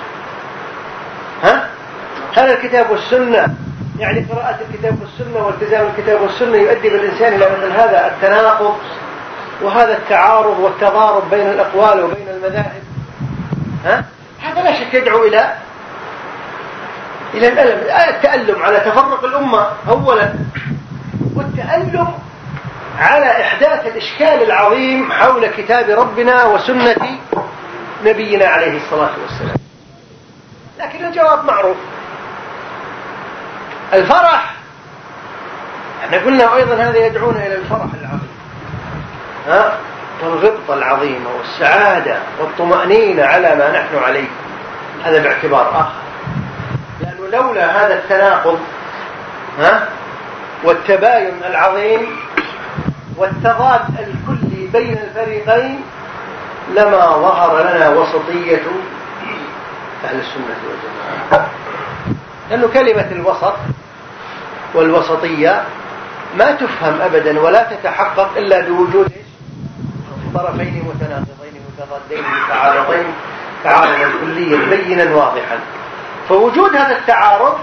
هل الكتاب والسنة يعني قراءة الكتاب والسنة والتزام الكتاب والسنة يؤدي بالإنسان إلى مثل هذا التناقض وهذا التعارض والتضارب بين الأقوال وبين المذاهب؟ هذا لا شك يدعو إلى التألم على تفرق الأمة أولا، والتألم على إحداث الإشكال العظيم حول كتاب ربنا وسنة نبينا عليه الصلاة والسلام. لكن الجواب معروف. الفرح احنا قلنا أيضا هذا يدعونا إلى الفرح العظيم والغبطة العظيمة والسعادة والطمأنينة على ما نحن عليه، هذا باعتبار آخر. لأنه لولا هذا التناقض والتباين العظيم والتضاد الكلي بين الفريقين لما ظهر لنا وسطية أهل السنة والجماعة. لأنه كلمة الوسط والوسطية ما تفهم أبدا ولا تتحقق إلا بوجود طرفين متناقضين متضادين متعارضين تعارضا كليا بينا واضحا. فوجود هذا التعارض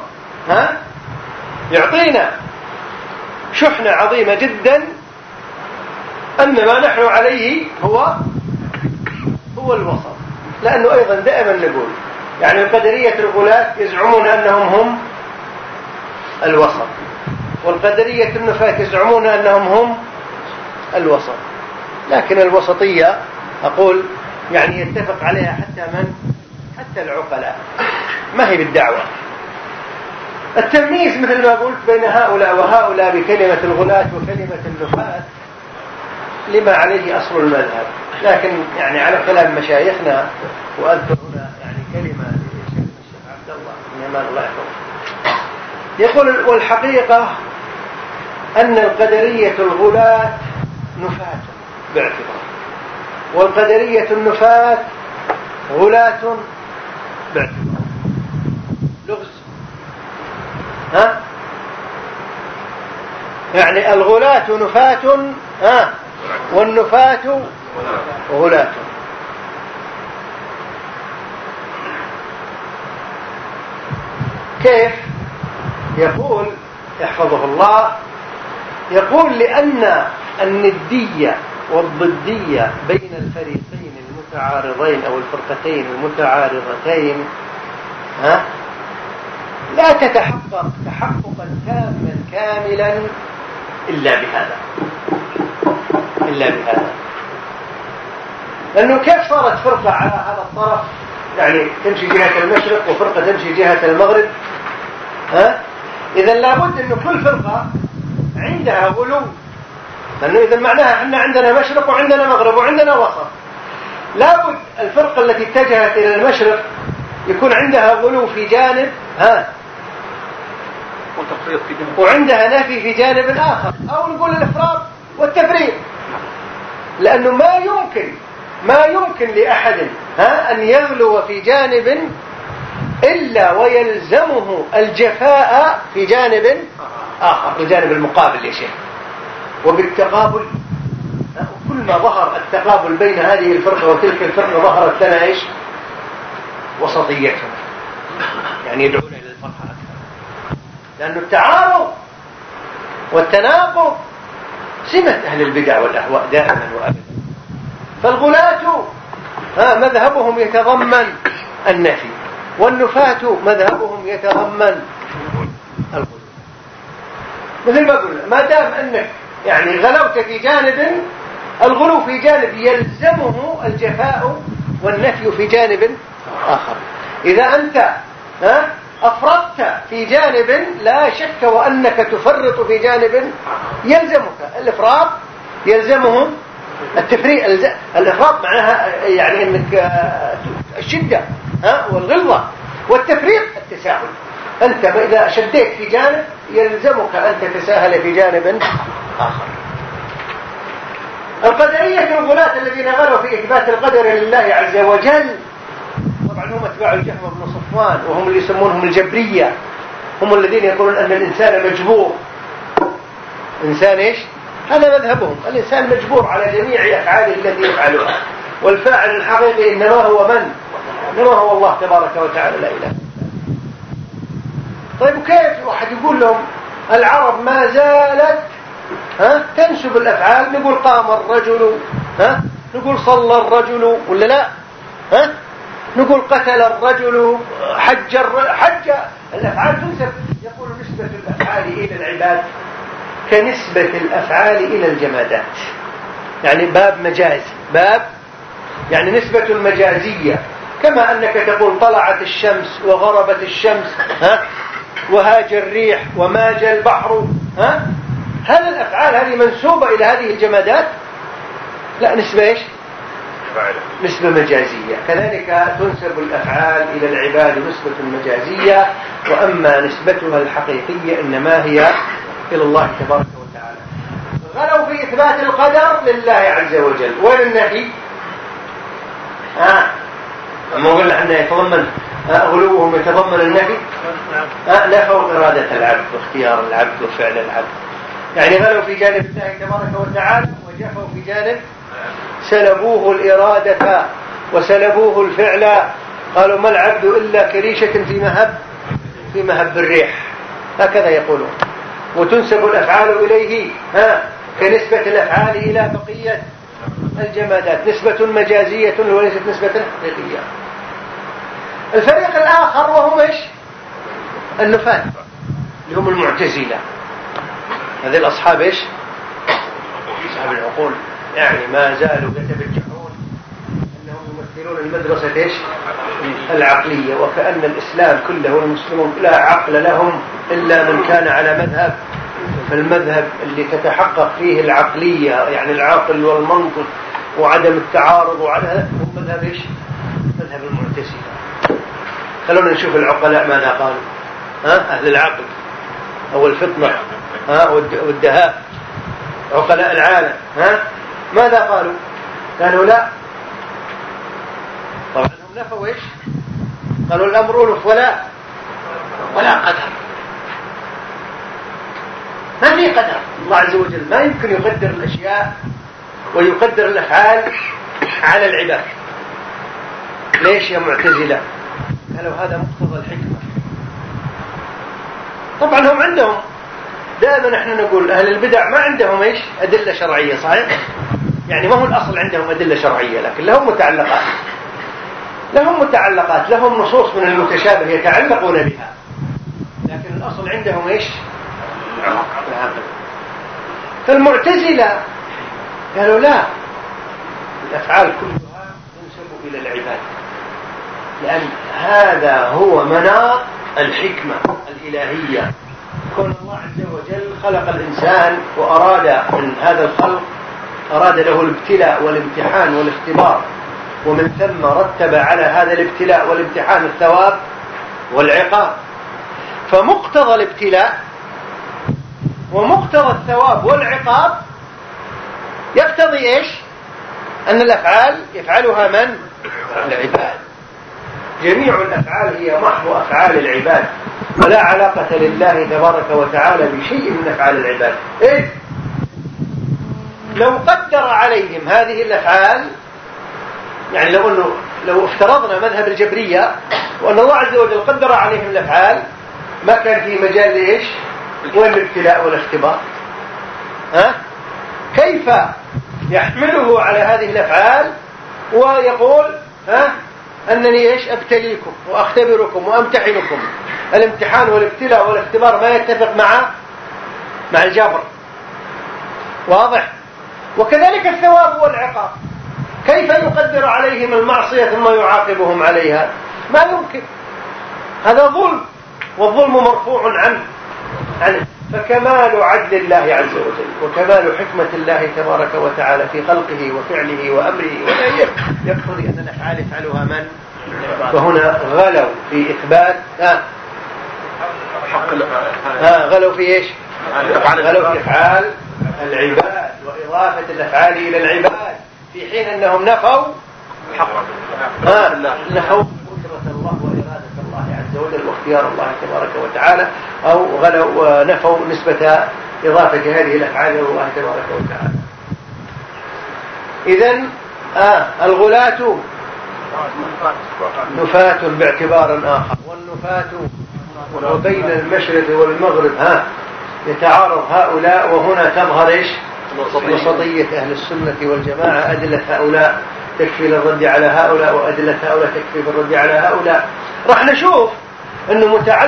يعطينا شحنة عظيمة جدا أن ما نحن عليه هو الوسط. لأنه أيضا دائما نقول يعني القدرية الغلاة يزعمون أنهم هم الوسط، والقدرية النفاة يزعمون أنهم هم الوسط. لكن الوسطية أقول يعني يتفق عليها حتى العقلاء، ما هي بالدعوة. التمييز مثل ما قلت بين هؤلاء وهؤلاء بكلمة الغلاة وكلمة النفاة لما عليه أصل المذهب. لكن يعني على كلام مشايخنا، وأذكر هنا يعني كلمة لشيخ الشيخ عبد الله بن يمان الله يحفظه، يقول: والحقيقة أن القدرية الغلاة نفاة باعتبار، والقدرية النفاة غلاة باعتبار. لغز. يعني الغلاة نفاة والنفاة غلاة. كيف؟ يقول يحفظه الله، يقول: لأن الندية والضدية بين الفريقين المتعارضين أو الفرقتين المتعارضتين لا تتحقق تحققا تاما كاملا إلا بهذا. لأنه كيف صارت فرقة على هذا الطرف يعني تمشي جهة المشرق وفرقة تمشي جهة المغرب؟ إذا لابد أن كل فرقة عندها غلو، لأنه إذا معناها أن عندنا مشرق وعندنا مغرب وعندنا وسط. لابد الفرقة التي اتجهت إلى المشرق يكون عندها غلو في جانب وعندها نفي في جانب آخر، أو نقول الإفراط والتفريط. لأنه ما يمكن لأحد أن يغلو في جانب إلا ويلزمه الجفاء في جانب آخر، الجانب المقابل يا شيخ. وبالتقابل كل ما ظهر التقابل بين هذه الفرقة وتلك الفرقة ظهرت لنا إيش؟ وسطيتهم، يعني يدعون إلى الفرقة أكثر. لأن التعارض والتناقض سمة أهل البدع والأهواء دائما وأبدا. فالغلاة مذهبهم يتضمن النفي، والنفاة مذهبهم يتضمن الغلو. مثل ما قلنا، ما دام أنك يعني غلوت في جانب، الغلو في جانب يلزمه الجفاء والنفي في جانب آخر. إذا أنت أفرطت في جانب لا شك وأنك تفرط في جانب يلزمك الإفراط، يلزمه التفريط. الإفراط معناها يعني أنك الشدة والغلظة، والتفريط التساهل. أنت إذا شديت في جانب يلزمك أن تتساهل في جانب آخر. القدرية الغلاة الذين غلوا في إثبات القدر لله عز وجل، طبعا هم اتباع الجهم بن صفوان، وهم اللي يسمونهم الجبرية. هم الذين يقولون أن الإنسان مجبور. إنسان إيش؟ هذا مذهبهم، الإنسان مجبور على جميع أفعاله التي يفعلها، والفاعل الحقيقي إنما هو من؟ إنما هو الله تبارك وتعالى، لا إله. طيب وكيف واحد يقول لهم العرب ما زالت تنسب الأفعال؟ نقول قام الرجل، نقول صلى الرجل، ولا لا؟ نقول قتل الرجل، حج الأفعال تنسب. يقول نسبة الأفعال إلى العباد كنسبة الأفعال إلى الجمادات، يعني باب مجازي، باب يعني نسبة المجازية. كما أنك تقول طلعت الشمس وغربت الشمس، وهاج الريح وماج البحر، هذه الأفعال هذه منسوبة إلى هذه الجمادات؟ لا، نسبة إيش؟ نسبة مجازية. كذلك تنسب الأفعال إلى العباد نسبة مجازية، وأما نسبتها الحقيقية إنما هي إلى الله تبارك وتعالى. غلوا في إثبات القدر لله عز وجل. وين النفي؟ أما قلنا أنه يتضمن غلوهم يتضمن النفي، نفوا إرادة العبد واختيار العبد وفعل العبد. يعني غلوا في جانب الله تبارك وتعالى وجفوا في جانب، سلبوه الإرادة وسلبوه الفعل. قالوا ما العبد إلا كريشة في مهب الريح، هكذا يقولون. وتنسب الأفعال إليه كنسبة الأفعال إلى بقية الجمادات، نسبة مجازية وليست نسبة حقيقية. الفريق الآخر وهم إيش؟ النفاة، اللي هم المعتزلة. هذه الأصحاب إيش؟ أصحاب العقول، يعني ما زالوا يتبجحون أنهم يمثلون المدرسة إيش؟ العقلية، وكأن الإسلام كله والمسلمون لا عقل لهم إلا من كان على مذهب، فالمذهب اللي تتحقق فيه العقلية، يعني العقل والمنطق وعدم التعارض وعدم مذهب إيش؟ مذهب المعتزلة. خلونا نشوف العقلاء ماذا قالوا. أهل العقل أو الفطنة والدهاء، عقلاء العالم ماذا قالوا؟ قالوا لا، طبعا هم نفوا إيش؟ قالوا الأمر ألف ولا قدر، ما في قدر. الله عز وجل ما يمكن يقدر الأشياء ويقدر الأفعال على العباد. ليش يا معتزلة؟ قالوا هذا مقتضى الحكمة. طبعا هم عندهم دائما نحن نقول أهل البدع ما عندهم إيش؟ أدلة شرعية، صحيح؟ يعني ما هو الأصل عندهم أدلة شرعية، لكن لهم متعلقات، لهم نصوص من المتشابه يتعلقون بها، لكن الأصل عندهم إيش؟ العقل. فالمعتزلة قالوا لا، الأفعال كلها تنسب إلى العباد، لأن هذا هو مناط الحكمة الإلهية. كون الله عز وجل خلق الإنسان وأراد من هذا الخلق، أراد له الابتلاء والامتحان والاختبار، ومن ثم رتب على هذا الابتلاء والامتحان الثواب والعقاب. فمقتضى الابتلاء ومقتضى الثواب والعقاب يقتضي إيش؟ أن الأفعال يفعلها من؟ العباد. جميع الأفعال هي محض أفعال العباد، ولا علاقة لله تبارك وتعالى بشيء من أفعال العباد. إيه؟ لو قدر عليهم هذه الأفعال، يعني لو افترضنا مذهب الجبرية وأن الله عز وجل قدر عليهم الأفعال، ما كان في مجال لإيش؟ وين الابتلاء والاختبار؟ كيف يحمله على هذه الأفعال ويقول أنني إيش؟ أبتليكم وأختبركم وأمتحنكم. الامتحان والابتلاء والاختبار ما يتفق مع الجبر، واضح؟ وكذلك الثواب والعقاب، كيف يقدر عليهم المعصية ثم يعاقبهم عليها؟ ما يمكن، هذا ظلم، والظلم مرفوع عنه. فكمال عدل الله عز وجل وكمال حكمة الله تبارك وتعالى في خلقه وفعله وأمره ونهيه يقتضي أن الأفعال يفعلها من؟ فهنا غلوا في إثبات غلوا في إيش؟ غلوا في أفعال العباد وإضافة الأفعال إلى العباد، في حين أنهم نفوا قدرة الله وإرادة الله عز وجل واختيار الله تبارك وتعالى، أو غلوا ونفوا نسبة إضافة هذه الأفعال إلى الله تبارك وتعالى. إذن الغلاة نفاة باعتبار آخر، والنفاة وبين المشرق والمغرب يتعارض هؤلاء، وهنا تظهر إيش؟ وسطية أهل السنة والجماعة. أدلة هؤلاء تكفي للرد على هؤلاء، وأدلة هؤلاء تكفي بالرد على هؤلاء. راح نشوف أنه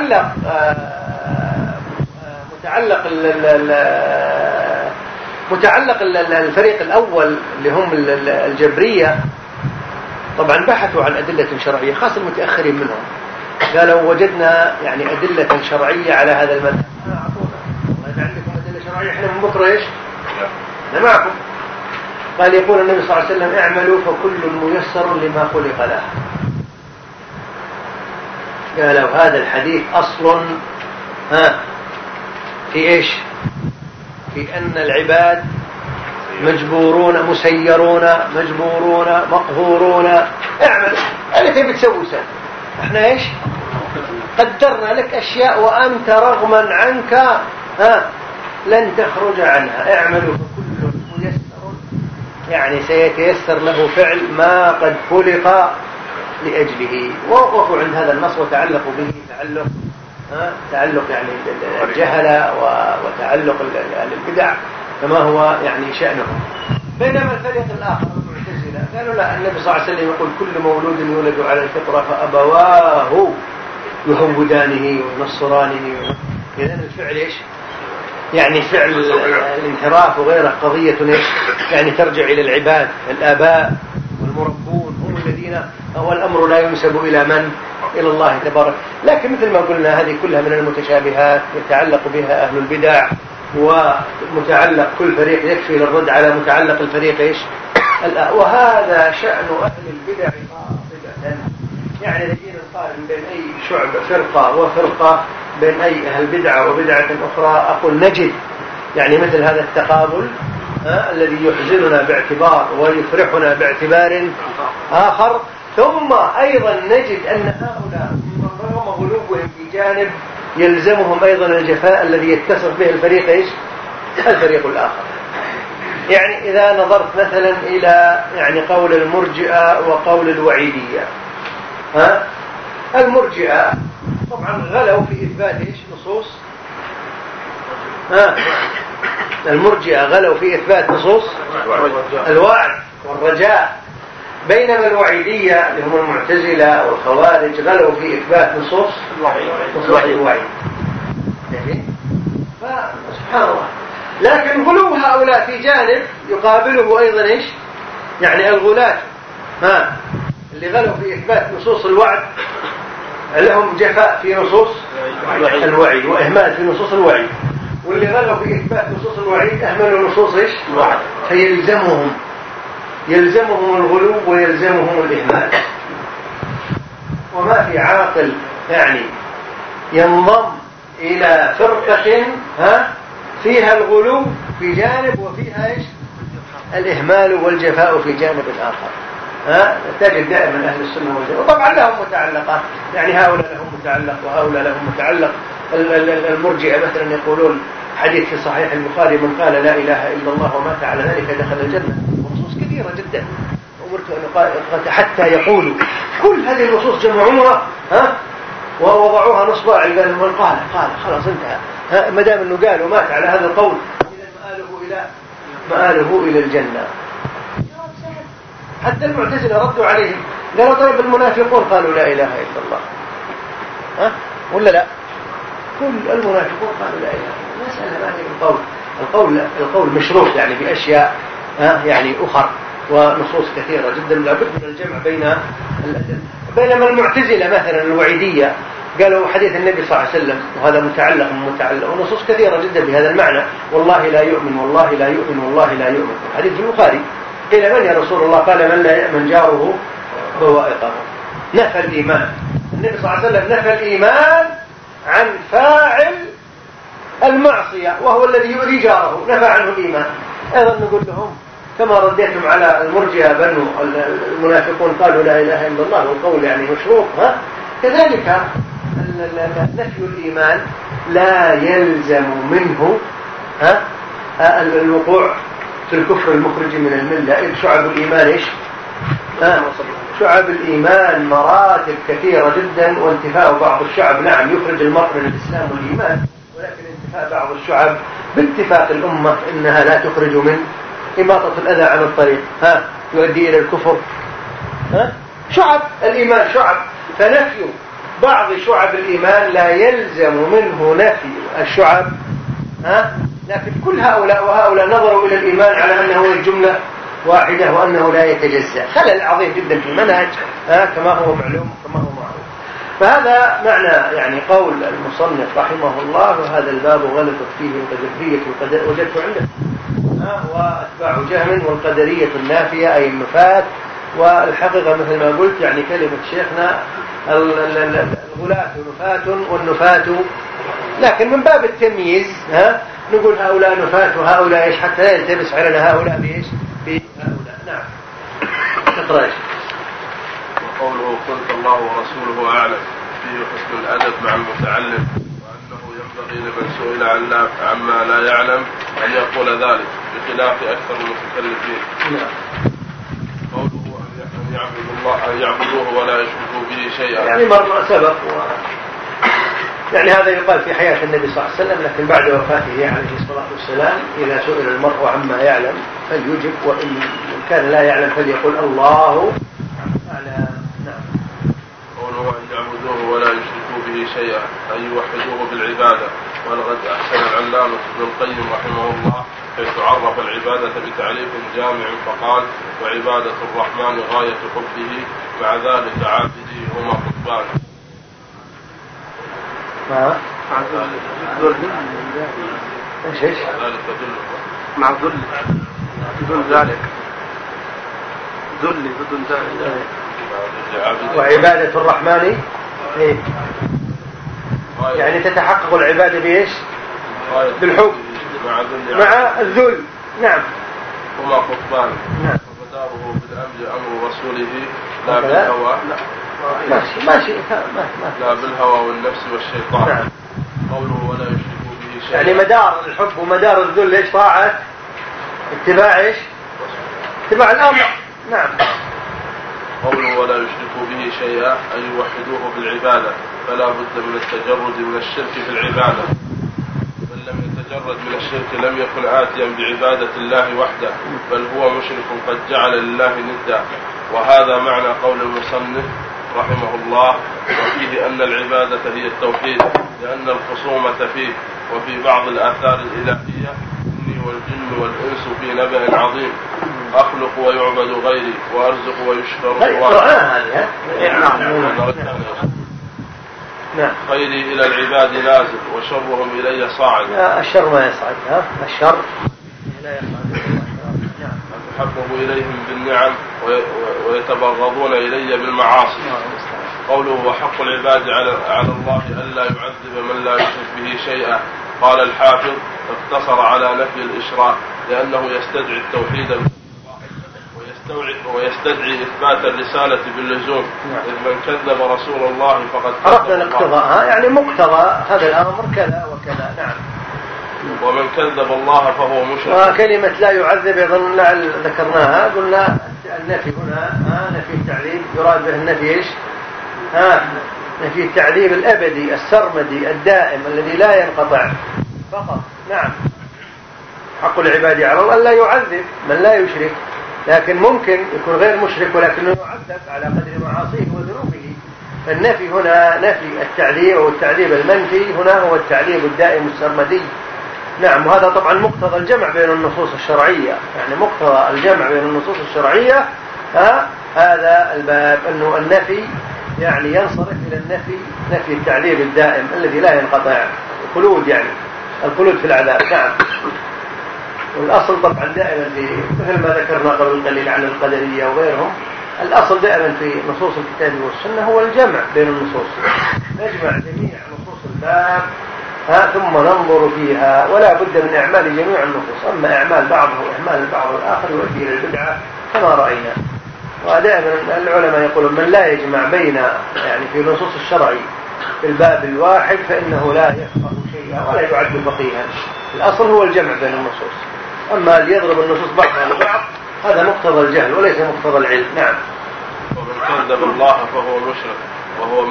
متعلق الفريق الأول اللي هم الجبرية، طبعا بحثوا عن أدلة شرعية، خاصة المتأخرين منهم، قالوا وجدنا يعني أدلة شرعية على هذا المذهب. أعطونا عندكم أدلة شرعية، إحنا من بكرة إيش؟ أنا معكم. قال يقول النبي صلى الله عليه وسلم اعملوا فكل ميسر لما خلق له. قالوا هذا الحديث أصل في إيش؟ في أن العباد مجبورون مسيرون مجبورون مقهورون. اعمل اللي تبي تسوي سوي، احنا ايش قدرنا لك أشياء وأنت رغما عنك لن تخرج عنها. اعملوا فكل ميسر، يعني سيتيسر له فعل ما قد خلق لأجله. ووقفوا عند هذا النص وتعلقوا به تعلق يعني الجهلة وتعلق البدع كما هو يعني شأنهم. بينما الفريق الآخر المعتزلة قالوا لا، النبي صلى الله عليه وسلم يقول كل مولود يولد على الفطرة فأبواه يهودانه وينصرانه. إذن الفعل إيش؟ يعني فعل الانحراف وغيره قضية إيش؟ يعني ترجع إلى العباد، الآباء والمربون هم الذين، والأمر لا ينسب إلى من؟ إلى الله تبارك. لكن مثل ما قلنا هذه كلها من المتشابهات يتعلق بها أهل البدع، ومتعلق كل فريق يكفي للرد على متعلق الفريق إيش؟ وهذا شأن أهل البدع قاطبة. يعني نجينا نقارن بين أي فرقة وفرقة، بين أي أهل بدعة وبدعة أخرى، أقول نجد يعني مثل هذا التقابل الذي يحزننا باعتبار ويفرحنا باعتبار آخر. ثم أيضا نجد أن هؤلاء رغم غلوبهم في جانب يلزمهم أيضا الجفاء الذي يتصف به الفريق الفريق الآخر. يعني إذا نظرت مثلا إلى يعني قول المرجئة وقول الوعيدية، المرجئة طبعا غلوا في إثبات نصوص، المرجئة غلوا في إثبات نصوص الوعد والرجاء، بينما الوعيدية اللي هم المعتزلة والخوارج غلوا في إثبات نصوص الوعيد. فسبحان الله. لكن غلو هؤلاء في جانب يقابله أيضا يعني الغلاة اللي غلوا في إثبات نصوص الوعد لهم جفاء في نصوص الوعيد وإهمال في نصوص الوعيد، واللي غلوا في إثبات نصوص الوعيد أهملوا نصوص الوعد، يلزمهم الغلو ويلزمهم الإهمال. وما في عاقل يعني ينضم إلى فرقة فيها الغلو في جانب وفيها الإهمال والجفاء في جانب آخر. تجد دائما أهل السنة والجماعة، وطبعا لهم متعلقات، يعني هؤلاء لهم متعلق وهؤلاء لهم متعلق. المرجئة مثلا يقولون حديث في صحيح البخاري: من قال لا إله إلا الله ومات على ذلك دخل الجنة. ونصوص كثيرة جدا، أمرت أن حتى يقولوا كل هذه النصوص جمعوها ووضعوها نصب عباد من قال خلاص انتهى، ما دام انه قال ومات على هذا القول إذا مآله إلى الجنة. حتى المعتزلة ردوا عليهم قالوا: طيب المنافقون قالوا لا إله إلا الله، ولا لا؟ كل المنافقون قالوا لا إله إلا الله. مسألة ما هي القول مشروط يعني بأشياء يعني أخر ونصوص كثيرة جدا، لابد من الجمع بين الأدلة. بينما المعتزلة مثلا الوعيدية قالوا حديث النبي صلى الله عليه وسلم وهذا متعلق ونصوص كثيرة جدا بهذا المعنى: والله لا يؤمن والله لا يؤمن والله لا يؤمن. حديث في البخاري. قيل: من يا رسول الله؟ قال: من لا يأمن جاره بوائقه. نفى الإيمان. النبي صلى الله عليه وسلم نفى الإيمان عن فاعل المعصية وهو الذي يؤذي جاره، نفى عنه الإيمان. أيضا نقول لهم كما رديتم على المرجئة بأنه المنافقون قالوا لا إله إلا الله والقول يعني مشروط، كذلك نفي الإيمان لا يلزم منه الوقوع في الكفر المخرج من الملة. شعب الإيمان شعب الإيمان مراتب كثيرة جدا، وانتفاء بعض الشعب نعم يخرج المرء من الإسلام والإيمان، ولكن انتفاء بعض الشعب باتفاق الأمة إنها لا تخرج من إماطة الأذى عن الطريق يؤدي إلى الكفر. شعب الإيمان شعب، فنفي بعض شعب الإيمان لا يلزم منه نفي الشعب. لكن كل هؤلاء وهؤلاء نظروا إلى الإيمان على أنه الجملة واحدة وأنه لا يتجزأ. خلل عظيم جدا في المنهج كما هو معلوم كما هو معروف. فهذا معنى يعني قول المصنف رحمه الله: وهذا الباب غلطت فيه القدرية وجدت عنده وأتباع جهم والقدرية النافية أي النفاة. والحقيقة مثل ما قلت يعني كلمة شيخنا الغلاة نفاة والنفاة، لكن من باب التمييز نقول هؤلاء نفاة وهؤلاء حتى لا يلتبس علينا هؤلاء بهؤلاء. نعم. تقرأ. وقوله: قلت الله ورسوله أعلم، فيه حسن الأدب مع المتعلم، وأنه ينبغي لمن سئل عما لا يعلم أن يقول ذلك بخلاف أكثر المتكلفين. قوله أن يعبدوه ولا يشركوا به شيئا، يعني مرة سبق يعني هذا يقال في حياة النبي صلى الله عليه وسلم، لكن بعد وفاته عليه الصلاة والسلام إذا سئل المرء عما يعلم فليجب، وإن كان لا يعلم فليقول الله أعلم. نعم. قوله أن يعبدوه ولا يشركوا به شيئا أي يوحدوه بالعبادة. ولقد أحسن العلامة ابن القيم رحمه الله حيث عرف العبادة بتعريف جامع فقال: وعبادة الرحمن غاية حبه، مع ذلك عابديه هما قطبان. ايش؟ ذلك دل مع ذل ذلك ذل بدون ذلك. وعبادة الرحمن إيه؟ يعني تتحقق العبادة بإيش؟ بالحب مع الذل. نعم. هما قطبان. نعم. ومداره بالأمر أمر رسوله لا بالهوى. ماشي. لا بالهوى والنفس والشيطان. نعم. قوله ولا يشركوا به شيئا. يعني مدار الحب ومدار الذل إيش؟ طاعة اتباع إيش؟ اتباع الأمر. نعم. قوله ولا يشركوا به شيئا أي يوحدوه بالعبادة فلا بد من التجرد من الشرك في العبادة. من لم يتجرد من الشرك لم يكن آتيا بعبادة الله وحده بل هو مشرك قد جعل لله ندا. وهذا معنى قول المصنف رحمه الله وفيه أن العبادة هي التوحيد لأن الخصومة فيه. وفي بعض الآثار الإلهية إني والجن والإنس في نبأ عظيم أخلق ويعبد غيري وأرزق ويشفر خيري إلى العباد نازل وشرهم إلي صاعد. الشر ما يصعد. الشر لا يصعد. أتحبب إليهم بالنعم ويتبغضون إلي بالمعاصي. قوله وحق العباد على الله ألا يعذب من لا يشرك به شيئا. قال الحافظ اقتصر على نفي الإشراك لأنه يستدعي التوحيد ويستدعي إثبات الرسالة باللزوم. إذ من كذب رسول الله فقد عرفنا الاقتضاء يعني مقتضى هذا الأمر كذا وكذا. نعم. ومن كذب الله فهو مشرك. وكلمة لا يعذب يظن ذكرناها قلنا النفي هنا نفي التعذيب يراد به النفي إيش؟ نفي التعذيب الأبدي السرمدي الدائم الذي لا ينقطع فقط. نعم. حق العباد على الله لا يعذب من لا يشرك لكن ممكن يكون غير مشرك ولكنه يعذب على قدر معاصيه وذنوبه. النفي هنا نفي التعذيب أو التعذيب المنفي هنا هو التعذيب الدائم السرمدي. نعم. وهذا طبعا مقتضى الجمع بين النصوص الشرعية يعني مقتضى الجمع بين النصوص الشرعية هذا الباب أنه النفي يعني ينصرف إلى نفي التعذيب الدائم الذي لا ينقطع الخلود يعني الخلود في العذاب. نعم. والأصل طبعا دائما في مثل ما ذكرنا قبل قليل عن القدرية وغيرهم الأصل دائما في نصوص الكتاب والسنة هو الجمع بين النصوص. نجمع جميع نصوص الباب ثم ننظر فيها ولا بد من إعمال جميع النصوص. أما إعمال بعضه وإهمال البعض الآخر يؤدي إلى البدعة كما رأينا. ودائما العلماء يقولون من لا يجمع بين يعني في نصوص الشرع في الباب الواحد فإنه لا يفقه شيئا ولا يعد فقيها. الأصل هو الجمع بين النصوص. أما اللي يضرب النصوص بعضها لبعض هذا مقتضى الجهل وليس مقتضى العلم. نعم. ومن كذب الله فهو مشرك وهو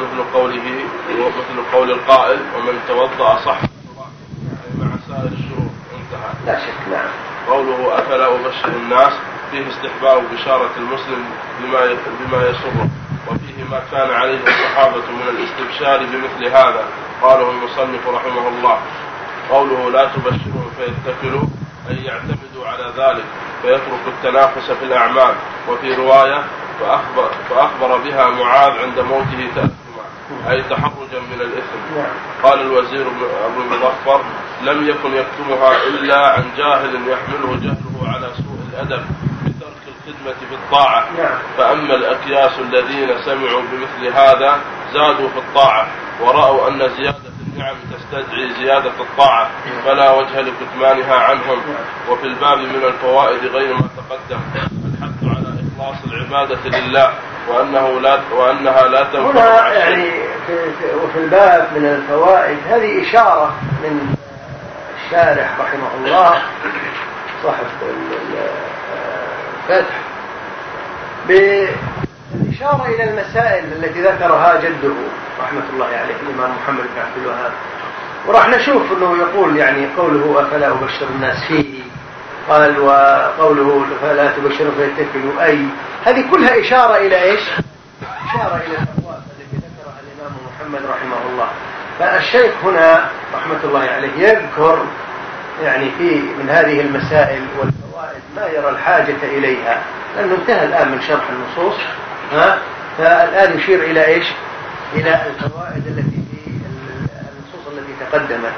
مثل قول القائل ومن توضأ صح مع سائر الشروط انتهى. لا شك. نعم. قوله أفلا أبشر الناس فيه استحباب بشارة المسلم بما يسره وفيه ما كان عليه الصحابة من الاستبشار بمثل هذا. قاله المصنف رحمه الله. قوله لا تبشروا فيتكلوا أي يعتمدوا على ذلك فيترك التنافس في الأعمال. وفي رواية فأخبر بها معاذ عند موته تأثما أي تحرجا من الإثم. قال الوزير أبو المظفر لم يكن يكتمها إلا عن جاهل يحمله جهله على سوء الأدب بترك الخدمة في الطاعة. فأما الأكياس الذين سمعوا بمثل هذا زادوا في الطاعة ورأوا أن زيادة النعم تستدعي زيادة الطاعة فلا وجه لكتمانها عنهم. وفي الباب من الفوائد غير ما تقدم الحث على إخلاص العبادة لله وأنها لا تنفع يعني وفي الباب من الفوائد هذه إشارة من الشارح رحمه الله صاحب الفتح بالإشارة إلى المسائل التي ذكرها جده رحمة الله عليه الإمام محمد بن عبد الوهاب. وراح نشوف أنه يقول يعني قوله أفلا أبشر الناس فيه قال وقوله فلا تبشروا فيتكلوا أي هذه كلها إشارة إلى إيش؟ إشارة إلى الأبواب التي ذكرها الإمام محمد رحمه الله. فالشيخ هنا رحمة الله عليه يذكر يعني في من هذه المسائل والفوائد ما يرى الحاجة إليها لأنه انتهى الآن من شرح النصوص فالآن يشير إلى إيش؟ إلى الفوائد التي في النصوص التي تقدمت.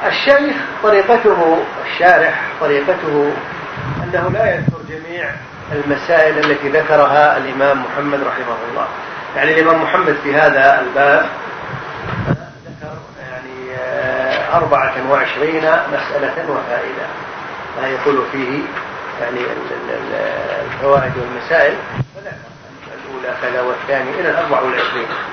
والشيخ طريقته الشارح طريقته أنه لا يذكر جميع المسائل التي ذكرها الإمام محمد رحمه الله. يعني الإمام محمد في هذا الباب ذكر يعني 24 مسألة وفائدة، ما يقول فيه يعني الفوائد والمسائل، الأولى كذا والثاني إلى 24.